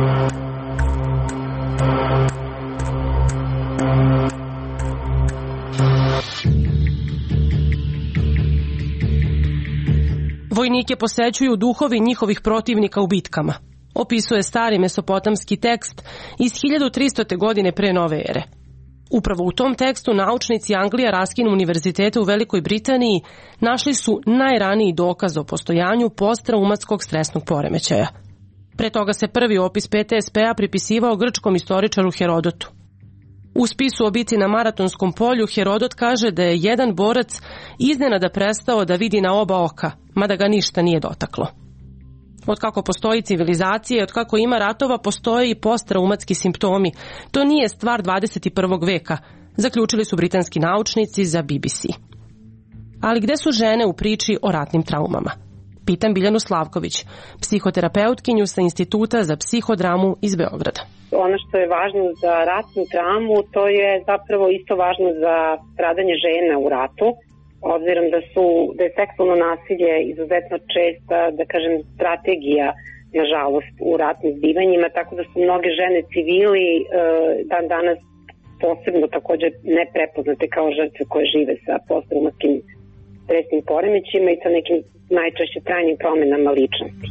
Vojnike posećuju duhovi njihovih protivnika u bitkama. Opisuje stari mesopotamski tekst iz hiljadu tristute. godine pre nove ere. Upravo u tom tekstu naučnici Anglija Raskin univerziteta u Velikoj Britaniji našli su najraniji dokaz o postojanju posttraumatskog stresnog poremećaja. Pre toga se prvi opis P T S P-a pripisivao grčkom istoričaru Herodotu. U spisu o bici na Maratonskom polju Herodot kaže da je jedan borac iznenada prestao da vidi na oba oka, mada ga ništa nije dotaklo. Od kako postoji civilizacija, od kako ima ratova, postoje i posttraumatski simptomi. To nije stvar dvadeset prvog. veka, zaključili su britanski naučnici za B B C. Ali gde su žene u priči o ratnim traumama? Pitam Biljanu Slavković, psihoterapeutkinju sa Instituta za psihodramu iz Beograda. Ono što je važno za ratnu traumu, to je zapravo isto važno za stradanje žena u ratu, obzirom da su da je seksualno nasilje izuzetno česta, da kažem, strategija, nažalost, u ratnim zbivanjima, tako da su mnoge žene civili dan danas posebno također neprepoznate kao žrtve koje žive sa posttraumatskim stresnim poremećima i sa nekim najčešće trajnim promenama ličnosti.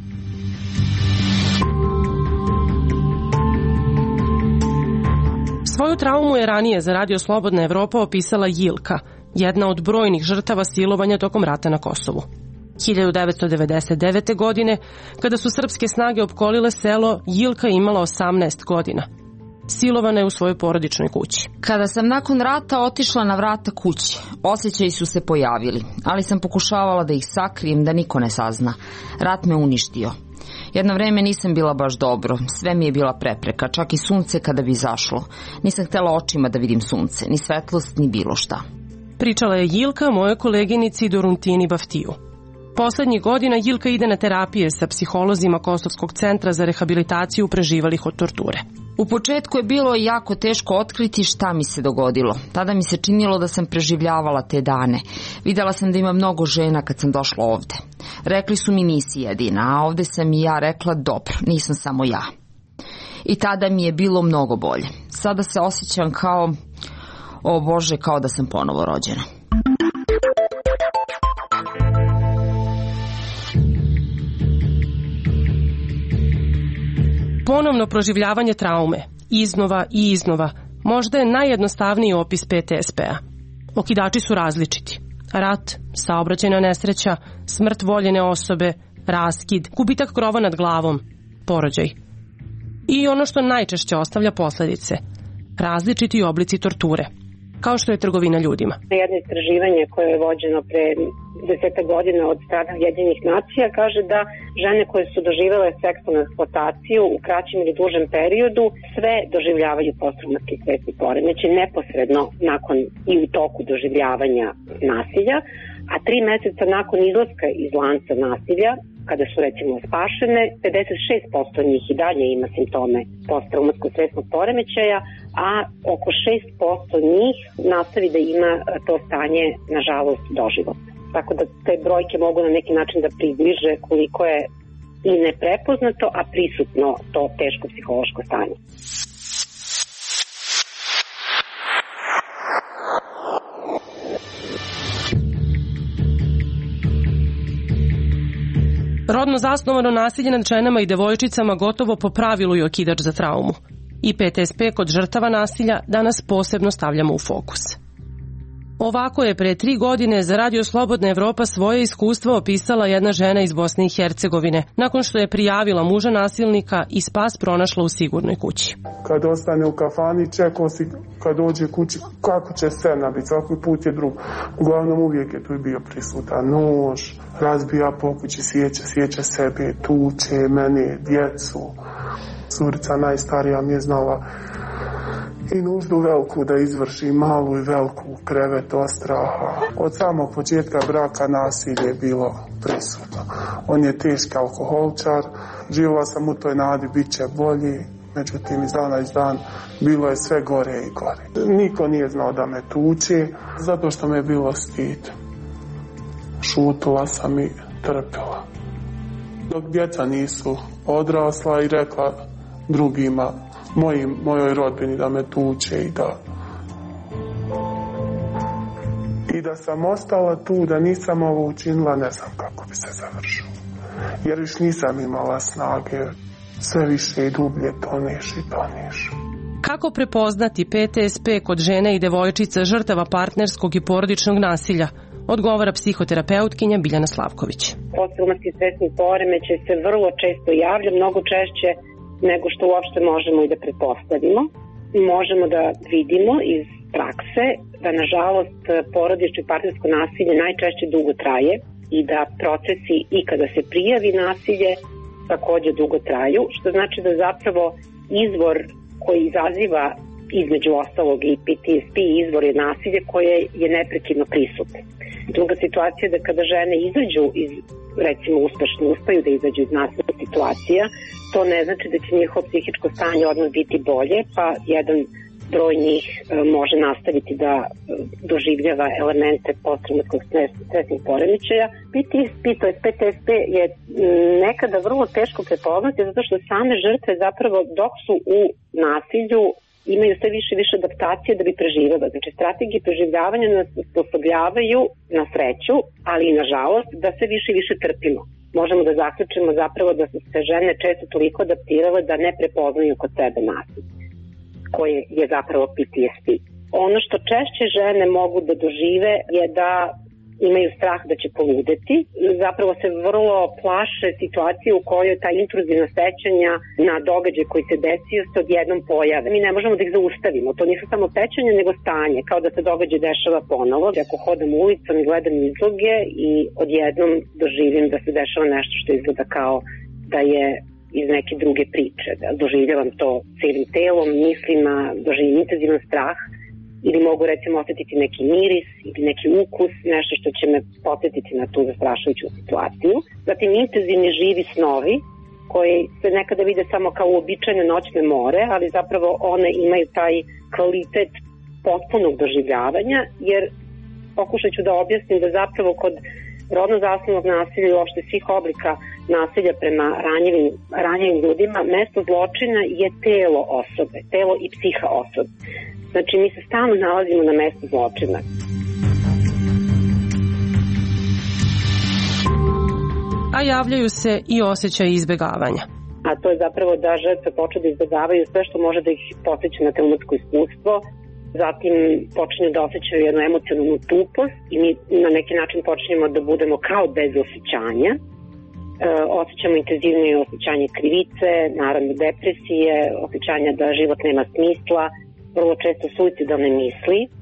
Svoju traumu je ranije za Radio Slobodna Evropa opisala Jilka, jedna od brojnih žrtava silovanja tokom rata na Kosovu. hiljadu devetsto devedeset devete. godine, kada su srpske snage opkolile selo, Jilka imala osamnaest godina. Silovana je u svojoj porodičnoj kući. Kada sam nakon rata otišla na vrata kući, osjećaji su se pojavili, ali sam pokušavala da ih sakrijem, da niko ne sazna. Rat me uništio. Jedno vreme nisam bila baš dobro, sve mi je bila prepreka, čak i sunce kada bi izašlo. Nisam htjela očima da vidim sunce, ni svetlost, ni bilo šta. Pričala je Jilka mojoj koleginici Doruntini Baftiju. Poslednjih godina Jilka ide na terapije sa psiholozima Kosovskog centra za rehabilitaciju preživalih od torture. U početku je bilo jako teško otkriti šta mi se dogodilo. Tada mi se činilo da sam preživljavala te dane. Videla sam da ima mnogo žena kad sam došla ovde. Rekli su mi nisi jedina, a ovde sam i ja rekla dobro, nisam samo ja. I tada mi je bilo mnogo bolje. Sada se osjećam kao, o Bože, kao da sam ponovo rođena. Ponovno proživljavanje traume, iznova i iznova, možda je najjednostavniji opis P T S P-a. Okidači su različiti. Rat, saobraćajna nesreća, smrt voljene osobe, raskid, gubitak krova nad glavom, porođaj. I ono što najčešće ostavlja posledice, različiti oblici torture, kao što je trgovina ljudima. Jedno istraživanje koje je vođeno pre deseta godina od strane Ujedinjenih nacija kaže da žene koje su doživele seksualnu eksploataciju u kraćem ili dužem periodu sve doživljavaju posttraumatski stresni poremećaj neposredno nakon i u toku doživljavanja nasilja, a tri meseca nakon izlaska iz lanca nasilja, kada su recimo spašene, pedeset šest posto njih i dalje ima simptome posttraumatskog stresnog poremećaja, a oko šest posto njih nastavi da ima to stanje, nažalost, doživotno. Tako da te brojke mogu na neki način da približe koliko je i neprepoznato, a prisutno to teško psihološko stanje. Rodno zasnovano nasilje nad ženama i devojčicama gotovo po pravilu je okidač za traumu. I P T S P kod žrtava nasilja danas posebno stavljamo u fokus. Ovako je pre tri godine za Radio Slobodna Evropa svoje iskustvo opisala jedna žena iz Bosne i Hercegovine, nakon što je prijavila muža nasilnika i spas pronašla u sigurnoj kući. Kad ostane u kafani, čekao si kad dođe kući kako će scena biti, svaki put je drug. Uglavnom uvijek je tu bio prisutan nož, razbija po kući, sjeća, sjeća sebe, tuče mene, djecu. Curica najstarija mi je znala i nuždu veliku da izvrši, malu i veliku, krevet od straha. Od samog početka braka nasilje je bilo prisutno. On je teški alkoholčar, živjela sam u toj nadi, bit će bolji, međutim iz dana iz dan bilo je sve gore i gore. Niko nije znao da me tuče, zato što me je bilo stid. Šutila sam i trpila. Dok djeca nisu odrasla i rekla drugima, mojim, mojoj rodbini da me tuče i da i da sam ostala tu, da nisam ovo učinila, ne znam kako bi se završilo. Jer još nisam imala snage, sve više i dublje toneš i toneš. Kako prepoznati P T S P kod žene i devojčica žrtava partnerskog i porodičnog nasilja? Odgovara psihoterapeutkinja Biljana Slavković. Posttraumatski stresni poremećaj se vrlo često javlja, mnogo češće nego što uopšte možemo i da pretpostavimo. Možemo da vidimo iz prakse da, nažalost, porodično i partnersko nasilje najčešće dugo traje i da procesi i kada se prijavi nasilje takođe dugo traju, što znači da zapravo izvor koji izaziva između ostalog i P T S P izvor je nasilje koje je neprekidno prisutno. Druga situacija je da kada žene izađu iz, recimo uspešno uspeju da izađu iz nasilnih situacija, to ne znači da će njihovo psihičko stanje odmah biti bolje, pa jedan broj njih može nastaviti da doživljava elemente posttraumatskog stresnih poremećaja. P T S P, to je P T S P, je nekada vrlo teško prepoznati zato što same žrtve zapravo dok su u nasilju imaju sve više više adaptacije da bi preživjela. Znači, strategije preživljavanja nas sposobljavaju na sreću, ali i nažalost da sve više i više trpimo. Možemo da zaključimo zapravo da su se žene često toliko adaptirale da ne prepoznaju kod sebe nasilje, koje je zapravo P T S P. Ono što češće žene mogu da dožive je da imaju strah da će poludeti. Zapravo se vrlo plaše situacije u kojoj ta intruzivna sećanja na događaj koji se desio se odjednom pojave. Mi ne možemo da ih zaustavimo. To nisu samo sećanja, nego stanje. Kao da se događaj dešava ponovo. Ako hodam ulicom i gledam izloge i odjednom doživim da se dešava nešto što izgleda kao da je iz neke druge priče. Doživljavam to celim telom, mislima, doživim intenzivan strah ili mogu recimo osetiti neki miris ili neki ukus, nešto što će me podsjetiti na tu zastrašujuću situaciju. Zatim intenzivni živi snovi koji se nekada vide samo kao uobičajene noćne more, ali zapravo one imaju taj kvalitet potpunog doživljavanja, jer pokušat ću da objasnim da zapravo kod rodno zasnovanog nasilja i uopšte svih oblika nasilja prema ranjivim, ranjivim ljudima, mesto zločina je telo osobe, telo i psiha osobe. Znači, mi se stalno nalazimo na mestu zločina. A javljaju se i osjećaji izbegavanja. A to je zapravo da žrtve počnu da izbegavaju sve što može da ih podsjeća na traumatsko iskustvo, zatim počinju da osjećaju jednu emocionalnu tupost i mi na neki način počinjemo da budemo kao bez osjećanja. E, osjećamo intenzivnije osjećanje krivice, naravno depresije, osjećanja da život nema smisla, vrlo često suicidalne misli, e,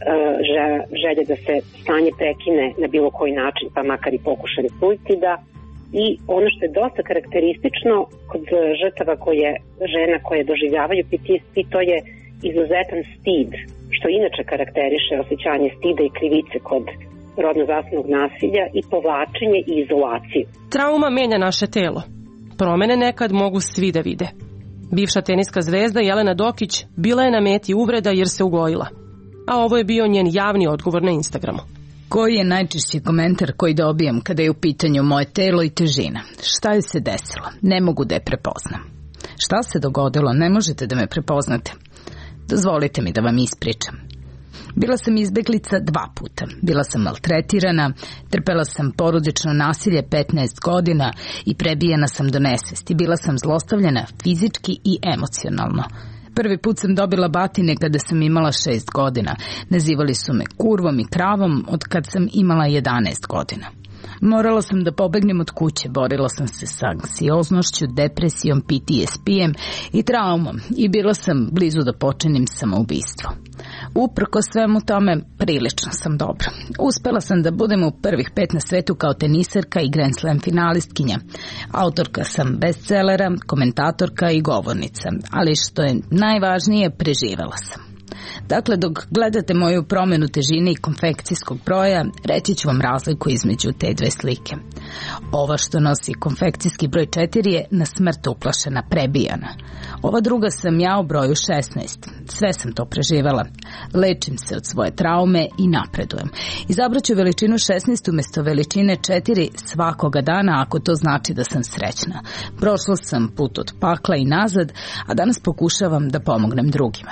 želje da se stanje prekine na bilo koji način, pa makar i pokušaj suicida. I ono što je dosta karakteristično kod žrtava koje, žena koje doživljavaju P T S D, to je izuzetan stid, što inače karakteriše osjećanje stida i krivice kod rodno zasnovanog nasilja i povlačenje i izolaciju. Trauma menja naše telo. Promene nekad mogu svi da vide. Bivša teniska zvezda Jelena Dokić bila je na meti uvreda jer se ugojila. A ovo je bio njen javni odgovor na Instagramu. Koji je najčešći komentar koji dobijam kada je u pitanju moje telo i težina? Šta je se desilo? Ne mogu da je prepoznam. Šta se dogodilo? Ne možete da me prepoznate. Dozvolite mi da vam ispričam. Bila sam izbeglica dva puta. Bila sam maltretirana, trpela sam porodično nasilje petnaest godina i prebijena sam do nesvesti. Bila sam zlostavljena fizički i emocionalno. Prvi put sam dobila batine kada sam imala šest godina. Nazivali su me kurvom i kravom od kad sam imala jedanaest godina. Morala sam da pobegnem od kuće, borila sam se sa anksioznošću, depresijom, P T S P-em i traumom i bila sam blizu da počinim samoubistvo. Uprko svemu tome, prilično sam dobra. Uspela sam da budem u prvih pet na svetu kao tenisarka i Grand Slam finalistkinja. Autorka sam bestselera, komentatorka i govornica, ali što je najvažnije, preživela sam. Dakle, dok gledate moju promjenu težine i konfekcijskog broja, reći ću vam razliku između te dve slike. Ova što nosi konfekcijski broj četiri je na smrt uplašena, prebijana. Ova druga sam ja u broju šesnaest. Sve sam to preživela. Lečim se od svoje traume i napredujem. Izabraću veličinu šesnaest umjesto veličine četiri svakoga dana ako to znači da sam srećna. Prošla sam put od pakla i nazad, a danas pokušavam da pomognem drugima.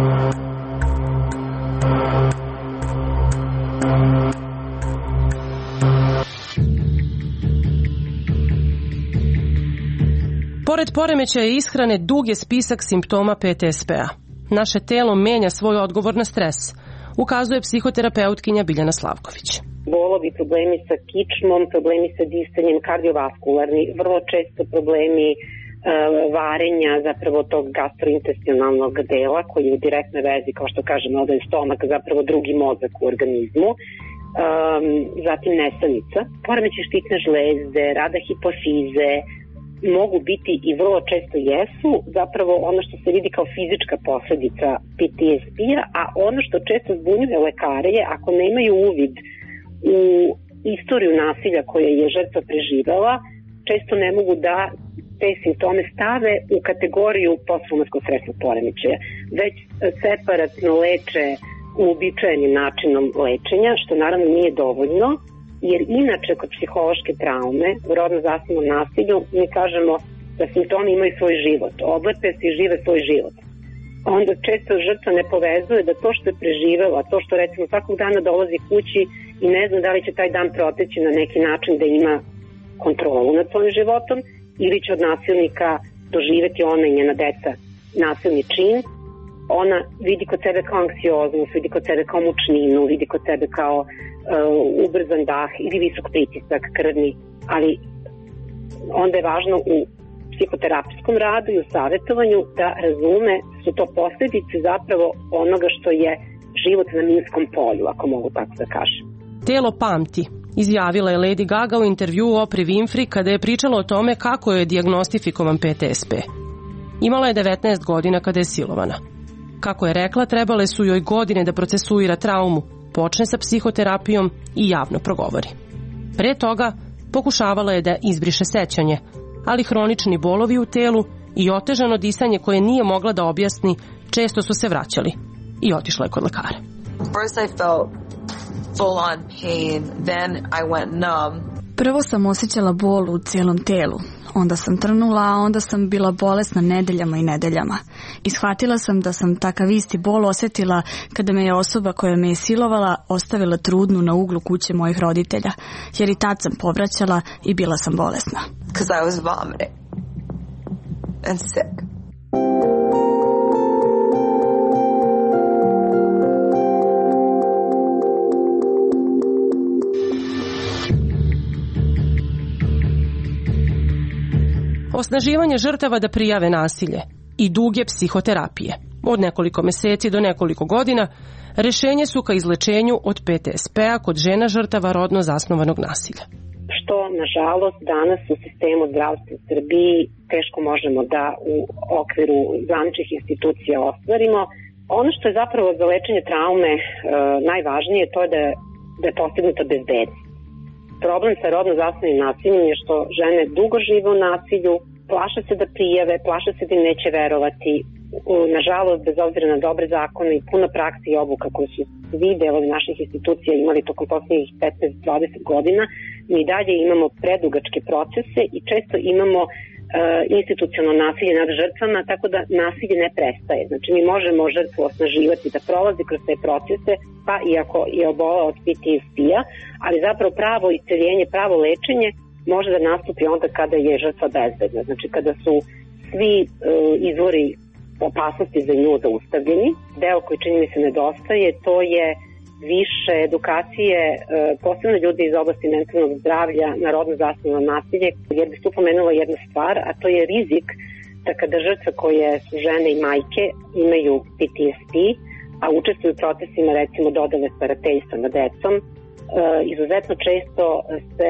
Pored poremećaja ishrane, dug je spisak simptoma P T S P-a. Naše telo menja svoj odgovor na stres, ukazuje psihoterapeutkinja Biljana Slavković. Bolovi, problemi sa kičmom, problemi sa disanjem, kardiovaskularni, vrlo često problemi e, varenja zapravo tog gastrointestinalnog dela koji je u direktnoj vezi, kao što kažemo, ovdje je stomak zapravo drugi mozak u organizmu. Um, zatim nesanica, poremeći štitne žlezde, rada hipofize, mogu biti i vrlo često jesu zapravo ono što se vidi kao fizička posljedica P T S D-a, a ono što često zbunjuje lekare je ako nemaju uvid u istoriju nasilja koje je žrtva preživela, često ne mogu da te simptome stave u kategoriju posttraumatskog stresnog poremećaja, već separatno leče uobičajenim načinom lečenja, što naravno nije dovoljno, jer inače kod psihološke traume u rodno zasnovanom nasilju mi kažemo da simptomi imaju svoj život, oblepe se i žive svoj život. Onda često žrtva ne povezuje da to što je preživela, to što recimo svakog dana dolazi kući i ne zna da li će taj dan proteći na neki način da ima kontrolu nad svojim životom ili će od nasilnika doživeti ona i njena deca nasilni čin. Ona vidi kod sebe kao anksioznost, vidi kod sebe kao mučninu, vidi kod sebe kao uh, ubrzan dah ili visok pritisak krvni, ali onda je važno u psihoterapijskom radu i u savjetovanju da razume su to posljedice zapravo onoga što je život na minskom polju, ako mogu tako da kažem. Telo pamti, izjavila je Lady Gaga u intervjuu Oprah Winfrey kada je pričala o tome kako je dijagnostifikovan P T S P. Imala je devetnaest godina kada je silovana. Kako je rekla, trebale su joj godine da procesuira traumu, počne sa psihoterapijom i javno progovori. Pre toga pokušavala je da izbriše sećanje, ali hronični bolovi u telu i otežano disanje koje nije mogla da objasni često su se vraćali i otišla je kod lekara. First I felt full on pain, then I went numb. Prvo sam osjećala bol u cijelom telu, onda sam trnula, a onda sam bila bolesna nedeljama i nedeljama. I shvatila sam da sam takav isti bol osjetila kada me je osoba koja me je silovala ostavila trudnu na uglu kuće mojih roditelja, jer i tad sam povraćala i bila sam bolesna. Because I was vomiting and sick. Osnaživanje žrtava da prijave nasilje i duge psihoterapije, od nekoliko meseci do nekoliko godina, rešenje su ka izlečenju od P T S P-a kod žena žrtava rodno zasnovanog nasilja. Što, nažalost, danas u sistemu zdravstva u Srbiji teško možemo da u okviru zvaničnih institucija ostvarimo. Ono što je zapravo za lečenje traume e, najvažnije, to je da, da je postignuta bezbednost. Problem sa rodno zasnovanim nasiljem je što žene dugo žive u nasilju, plaše se da prijave, plaše se da im neće verovati. Nažalost, bez obzira na dobre zakone i puno prakse i obuka koje su svi delovi naših institucija imali tokom posljednjih petnaest do dvadeset godina, mi dalje imamo predugačke procese i često imamo uh, institucionalno nasilje nad žrtvama, tako da nasilje ne prestaje. Znači, mi možemo žrtvu osnaživati da prolazi kroz te procese, pa iako je obola od P T S P-a, ali zapravo pravo isceljenje, pravo lečenje može da nastupi onda kada je žrtva bezbedna. Znači, kada su svi uh, izvori opasnosti za nju zaustavljeni. Deo koji čini mi se nedostaje, to je više edukacije, posebno ljudi iz oblasti mentalnog zdravlja na rodno zasnovano nasilje, jer bih tu pomenula jednu stvar, a to je rizik da kada žrtve koje su žene i majke imaju P T S P, a učestvuju u procesima recimo dodele starateljstva nad decom, izuzetno često se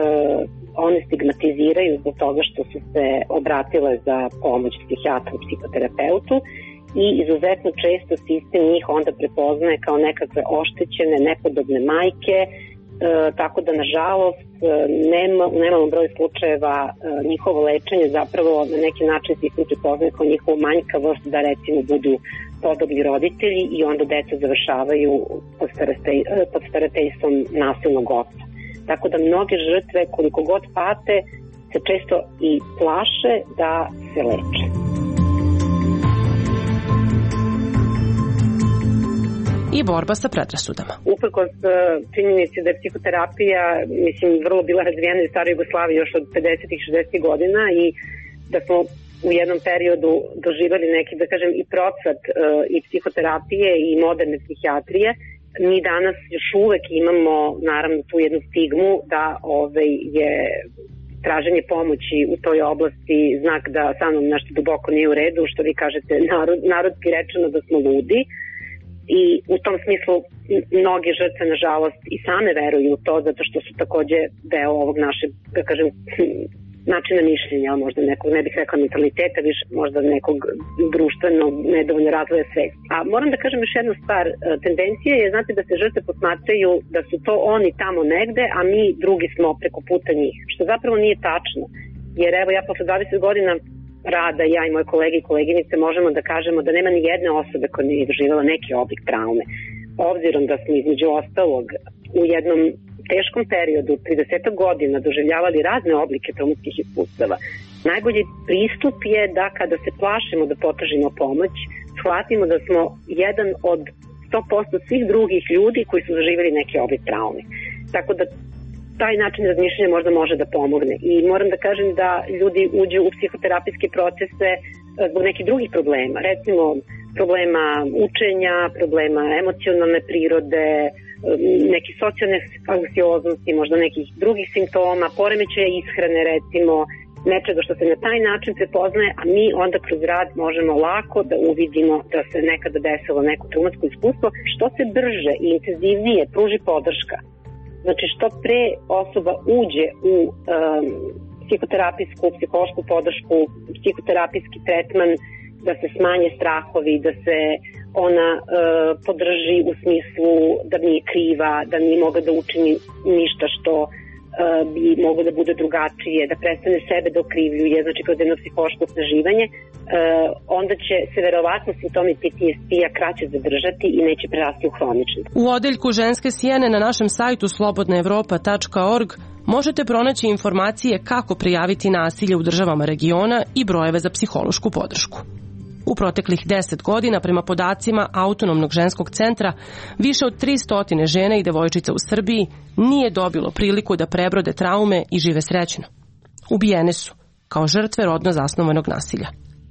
one stigmatiziraju zbog toga što su se obratile za pomoć psihijatru, psihoterapeutu i izuzetno često sistem njih onda prepoznaje kao nekakve oštećene, nepodobne majke, e, tako da nažalost nema, u nemalom broju slučajeva e, njihovo lečenje zapravo na neki način sistem prepoznaje kao njihovu manjkavost da recimo budu podobni roditelji i onda deca završavaju pod, staratelj, pod starateljstvom nasilnog oca. Tako da mnoge žrtve, koliko god pate, se često i plaše da se leče. I borba sa predrasudama. Uprkos činjenici da je psihoterapija, mislim, vrlo bila razvijena u staroj Jugoslaviji još od pedesetih i šezdesetih godina i da smo u jednom periodu doživali neki, da kažem, i procvat uh, i psihoterapije i moderne psihijatrije, mi danas još uvek imamo naravno tu jednu stigmu da ovaj, je traženje pomoći u toj oblasti znak da sa mnom nešto duboko nije u redu, što vi kažete narod, narodski rečeno da smo ludi i u tom smislu mnoge žrtve nažalost i same veruju u to zato što su takođe deo ovog našeg, da kažem, načina mišljenja, možda nekog, ne bih rekla mentaliteta, više možda nekog društvenog nedovoljno razvoja svesti. A moram da kažem još jednu stvar, tendencija je, znate, da se žrtve posmatraju da su to oni tamo negde, a mi drugi smo preko puta njih, što zapravo nije tačno. Jer evo ja posle dvadeset godina rada, ja i moje kolege i koleginice možemo da kažemo da nema ni jedne osobe koja nije doživjela neki oblik traume. Obzirom da smo između ostalog u jednom teškom periodu, trideset godina, doživljavali razne oblike traumatskih iskustava. Najbolji pristup je da kada se plašimo da potražimo pomoć, shvatimo da smo jedan od sto posto svih drugih ljudi koji su doživjeli neki oblik traume. Tako da taj način razmišljanja možda može da pomogne. I moram da kažem da ljudi uđu u psihoterapijske procese zbog nekih drugih problema. Recimo, problema učenja, problema emocionalne prirode, neke socijalne anksioznosti, možda nekih drugih simptoma, poremećaja ishrane, recimo, nečega što se na taj način prepoznaje, a mi onda kroz rad možemo lako da uvidimo da se nekada desilo neko traumatsko iskustvo. Što se brže i intenzivnije pruži podrška, znači što pre osoba uđe u um, psihoterapijsku, psihološku podršku, psihoterapijski tretman da se smanje strahovi, da se ona e, podrži u smislu da nije kriva, da nije mogla da učini ništa što e, bi moglo da bude drugačije, da prestane sebe da okrivljuje, znači kroz jedno psihološko osnaživanje, e, onda će se verovatno simptomi P T S D-a kraće zadržati i neće prerasti u hronični. U odeljku Ženske sjene na našem sajtu slobodna evropa tačka org možete pronaći informacije kako prijaviti nasilje u državama regiona i brojeve za psihološku podršku. U proteklih deset godina, prema podacima Autonomnog ženskog centra, više od tristo žena i devojčica u Srbiji nije dobilo priliku da prebrode traume i žive srećno. Ubijene su, kao žrtve rodno zasnovanog nasilja.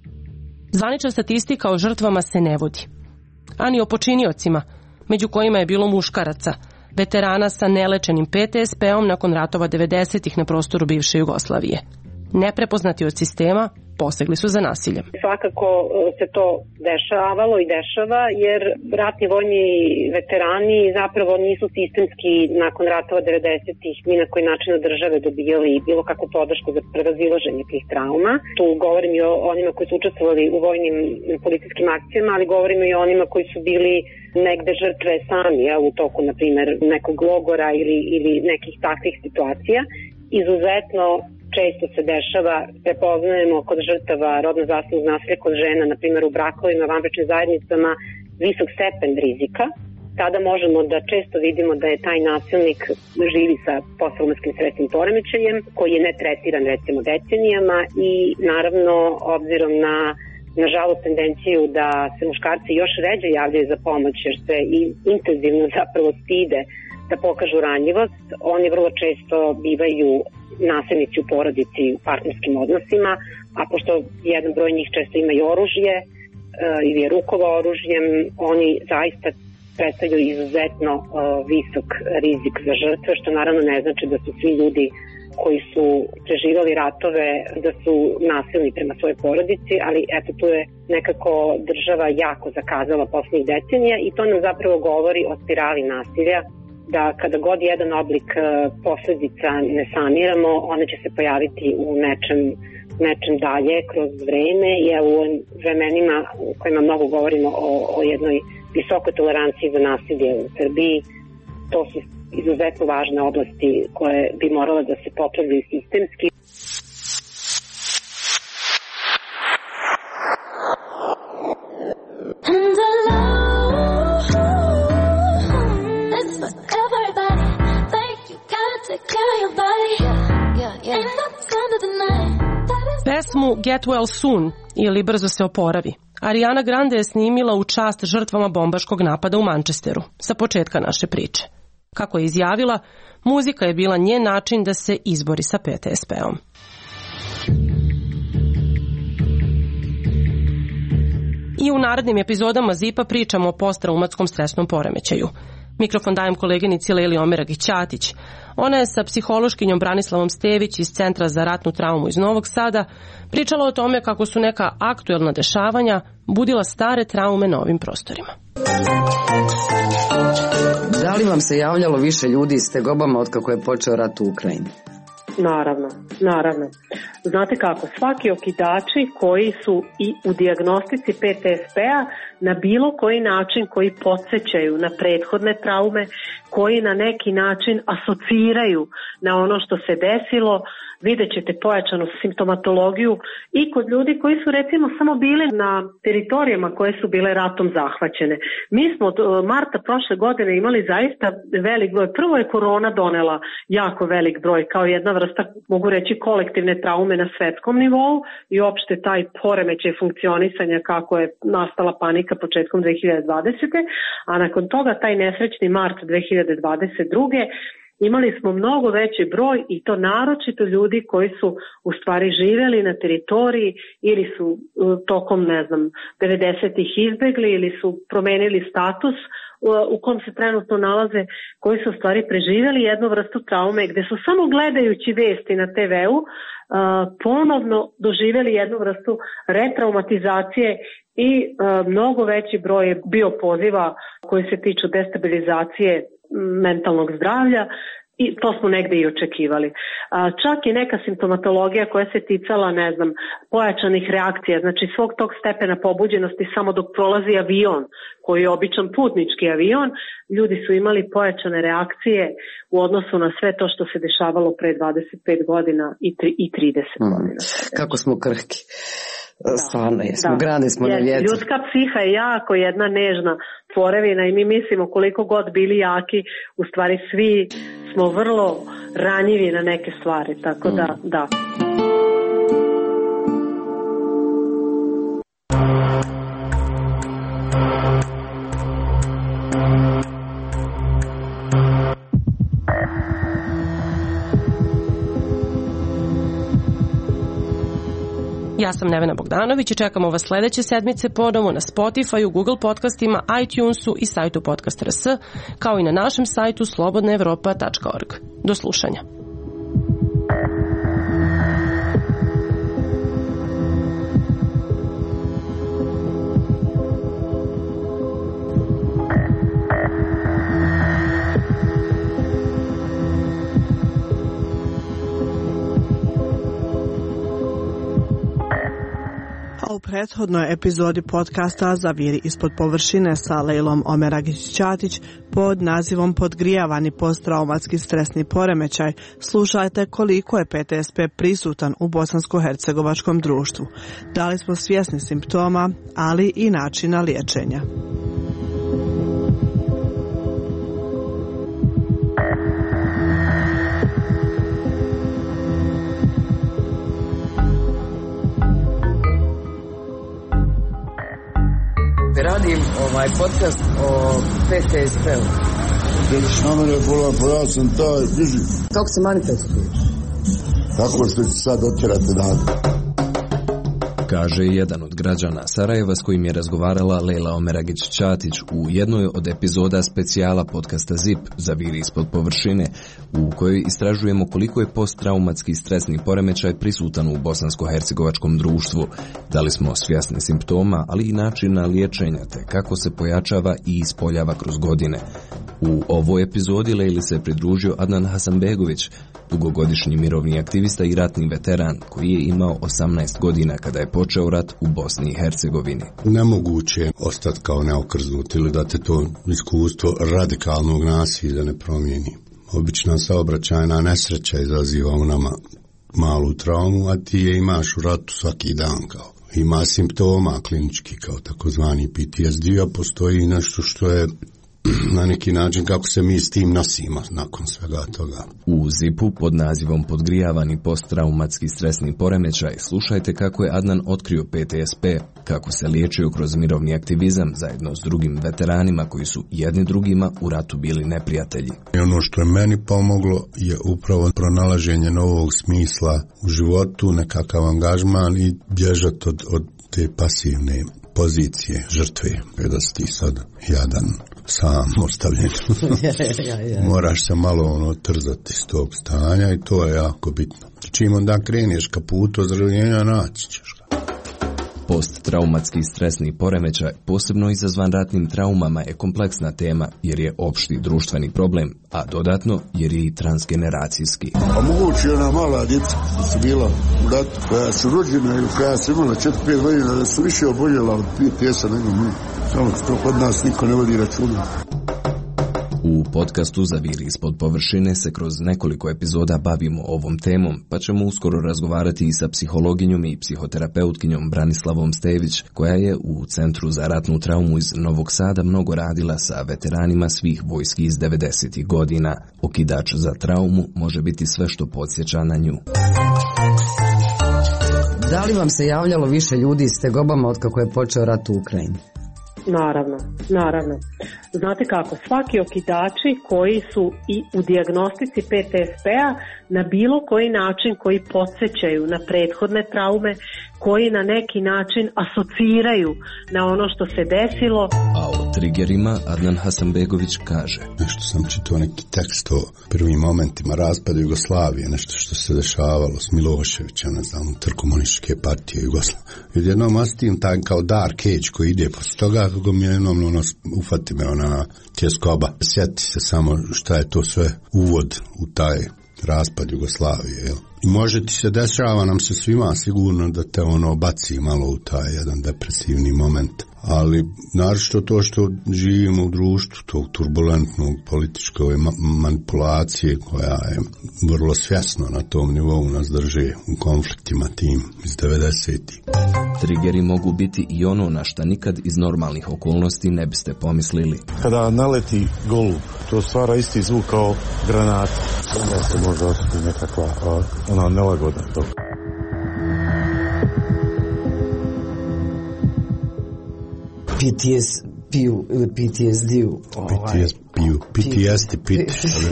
Zvanična statistika o žrtvama se ne vodi, ani o počiniocima, među kojima je bilo muškaraca, veterana sa nelečenim P T S P-om nakon ratova devedesetih na prostoru bivše Jugoslavije. Neprepoznati od sistema, posegli su za nasiljem. Svakako se to dešavalo i dešava, jer ratni vojni veterani zapravo nisu sistemski nakon ratova devedesetih ni na koji način od države dobijali bilo kakvu podršku za prevazilaženje tih trauma. Tu govorim i o onima koji su učestvovali u vojnim policijskim akcijama, ali govorim i o onima koji su bili negde žrtve sami, ja, u toku, na primjer, nekog logora ili, ili nekih takvih situacija. Izuzetno često se dešava, prepoznajemo kod žrtava rodno zasnovanog nasilja kod žena, na primjer u brakovima, vanbračnim zajednicama, visok stepen rizika. Tada možemo da često vidimo da je taj nasilnik živi sa posttraumatskim stresnim poremećajem, koji je netretiran recimo decenijama i naravno obzirom na nažalost tendenciju da se muškarci još ređe javljaju za pomoć jer se i intenzivno zapravo stide da pokažu ranjivost, oni vrlo često bivaju nasilnici u porodici, u partnerskim odnosima, a pošto jedan broj njih često ima i oružje e, ili je rukova oružjem, oni zaista predstavljaju izuzetno e, visok rizik za žrtve, što naravno ne znači da su svi ljudi koji su preživali ratove da su nasilni prema svojoj porodici, ali eto tu je nekako država jako zakazala poslednjih decenija i to nam zapravo govori o spirali nasilja, da kada god jedan oblik posledica ne saniramo, one će se pojaviti u nečem, nečem dalje kroz vreme i u vremenima u kojima mnogo govorimo o, o jednoj visokoj toleranciji za nasilje u Srbiji. To su izuzetno važne oblasti koje bi morale da se popravljaju sistemski. Pesmu Get Well Soon ili Brzo se oporavi Ariana Grande je snimila u čast žrtvama bombaškog napada u Manchesteru sa početka naše priče. Kako je izjavila, muzika je bila njen način da se izbori sa P T S P-om. I u narednim epizodama Zipa pričamo o posttraumatskom stresnom poremećaju. Mikrofon dajem koleginici Leli Omeragić-Ćatić. Ona je sa psihološkinjom Branislavom Stević iz Centra za ratnu traumu iz Novog Sada pričala o tome kako su neka aktuelna dešavanja budila stare traume na ovim prostorima. Da li vam se javljalo više ljudi s tegobama od kako je počeo rat u Ukrajini? Naravno, naravno. Znate kako, svaki okidači koji su i u dijagnostici P T S P-a na bilo koji način koji podsjećaju na prethodne traume, koji na neki način asociraju na ono što se desilo, vidjet ćete pojačanu simptomatologiju i kod ljudi koji su recimo samo bili na teritorijama koje su bile ratom zahvaćene. Mi smo od marta prošle godine imali zaista velik broj. Prvo je korona donela jako velik broj kao jedna vrsta, mogu reći, kolektivne traume na svetskom nivou i opšte taj poremećaj funkcionisanja kako je nastala panika početkom dve hiljade dvadesete. A nakon toga taj nesrećni mart dve hiljade dvadeset druge imali smo mnogo veći broj i to naročito ljudi koji su u stvari živjeli na teritoriji ili su tokom, ne znam, devedesetih izbegli ili su promenili status u kom se trenutno nalaze, koji su u stvari preživjeli jednu vrstu traume gde su samo gledajući vesti na te veu ponovno doživjeli jednu vrstu retraumatizacije i mnogo veći broj je bio poziva koji se tiču destabilizacije mentalnog zdravlja I to smo negde i očekivali. A, čak i neka simptomatologija koja se ticala, ne znam, pojačanih reakcija, znači svog tog stepena pobuđenosti samo dok prolazi avion, koji je običan putnički avion, ljudi su imali pojačane reakcije u odnosu na sve to što se dešavalo pre dvadeset pet godina i, tri, i trideset mm. godina. Kako smo krhki. Da, stvarno jesmo, da. Grani smo Jest, na vjetru. Ljudska psiha je jako jedna nežna tvorevina i mi mislimo koliko god bili jaki, u stvari svi smo vrlo ranjivi na neke stvari, tako mm. da, da. Ja sam Nevena Bogdanović i čekamo vas sledeće sedmice ponovo na Spotify, Google podcastima, iTunesu i sajtu Podcast R S, kao i na našem sajtu slobodna evropa tačka org. Do slušanja. U prethodnoj epizodi podcasta Zaviri ispod površine sa Lejlom Omeragić-Ćatić pod nazivom Podgrijavani posttraumatski stresni poremećaj slušajte koliko je P T S P prisutan u bosansko-hercegovačkom društvu. Da li smo svjesni simptoma, ali i načina liječenja. Radim ovaj podcast o P T S P-u. Vidiš na mene bola, pa ja sam taj, biži. Kako se manifestuje? Tako što ću sad otjerati dan. Kaže jedan od građana Sarajeva s kojim je razgovarala Lejla Omeragić-Ćatić u jednoj od epizoda specijala podcasta ZIP Zaviri ispod površine, u kojoj istražujemo koliko je posttraumatski stresni poremećaj prisutan u bosansko-hercegovačkom društvu, da li smo svjesni simptoma, ali i načina liječenja, te kako se pojačava i ispoljava kroz godine. U ovoj epizodi Lejli se pridružio Adnan Hasanbegović, dugogodišnji mirovni aktivista i ratni veteran koji je imao osamnaest godina kada je počeo rat u Bosni i Hercegovini. Nemoguće je ostati kao neokrznut ili da te to iskustvo radikalnog nasilja ne promijeni. Obična saobraćajna nesreća izaziva u nama malu traumu, a ti je imaš u ratu svaki dan kao. Ima simptoma klinički kao takozvani P T S D, a postoji nešto što je na neki način kako se mi s tim nosimo nakon svega toga. U zipu pod nazivom Podgrijavani posttraumatski stresni poremećaj slušajte kako je Adnan otkrio P T S P, kako se liječio kroz mirovni aktivizam zajedno s drugim veteranima koji su jedni drugima u ratu bili neprijatelji. I ono što je meni pomoglo je upravo pronalaženje novog smisla u životu, nekakav angažman i bježati od, od te pasivne pozicije žrtve, da si ti sad jadan, sam ostavljen. ja, ja, ja. Moraš se malo ono trzati iz tog stanja i to je jako bitno. Čim onda kreneš ka putu ozdravljenja, naći ćeš ga. Posttraumatski stresni poremećaj, posebno izazvan ratnim traumama, je kompleksna tema jer je opšti društveni problem, a dodatno jer je i transgeneracijski. A moguće ona mala djeca su bila u ratu, koja su rođena ili koja su imala četiri pet godina, da su više oboljela od P T S-a nego mi. Samo što kod nas niko ne vodi računa. U podcastu Zaviri ispod površine se kroz nekoliko epizoda bavimo ovom temom, pa ćemo uskoro razgovarati i sa psihologinjom i psihoterapeutkinjom Branislavom Stević, koja je u Centru za ratnu traumu iz Novog Sada mnogo radila sa veteranima svih vojski iz devedesetih godina. Okidač za traumu može biti sve što podsjeća na nju. Da li vam se javljalo više ljudi s tegobama od kako je počeo rat u Ukrajini? Naravno, naravno. Znate kako, svaki okidači koji su i u dijagnostici P T S P-a na bilo koji način koji podsjećaju na prethodne traume, koji na neki način asociraju na ono što se desilo. A o triggerima Adnan Hasanbegović kaže: Nešto sam čitao neki tekst o prvim momentima raspada Jugoslavije, nešto što se dešavalo s Miloševićem, ne znam, unutar komunističke partije Jugoslavije. I odjednom osjetim taj kao dark age koji ide posle toga, kako mi jednom ono, ufati me ona tjeskoba. Sjeti se samo šta je to sve uvod u taj raspad Jugoslavije, jel? I može ti se dešava nam se svima sigurno da te ono baci malo u taj jedan depresivni moment, ali naročito to što živimo u društvu tog turbulentnog političke manipulacije koja je vrlo svjesno na tom nivou nas drži u konfliktima tim iz devedesetih. Triggeri mogu biti i ono na šta nikad iz normalnih okolnosti ne biste pomislili. Kada naleti golub, to stvara isti zvuk kao granata. Onda se može osjetiti nekakva ona nelagoda toga. P T S P-u ili P T S D-u. P T S P-u. P T S D-pit.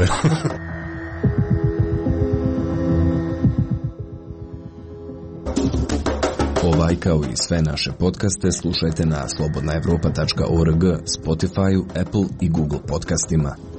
Ovaj kao i sve naše podcaste slušajte na slobodna evropa tačka org, Spotify, Apple i Google podcastima.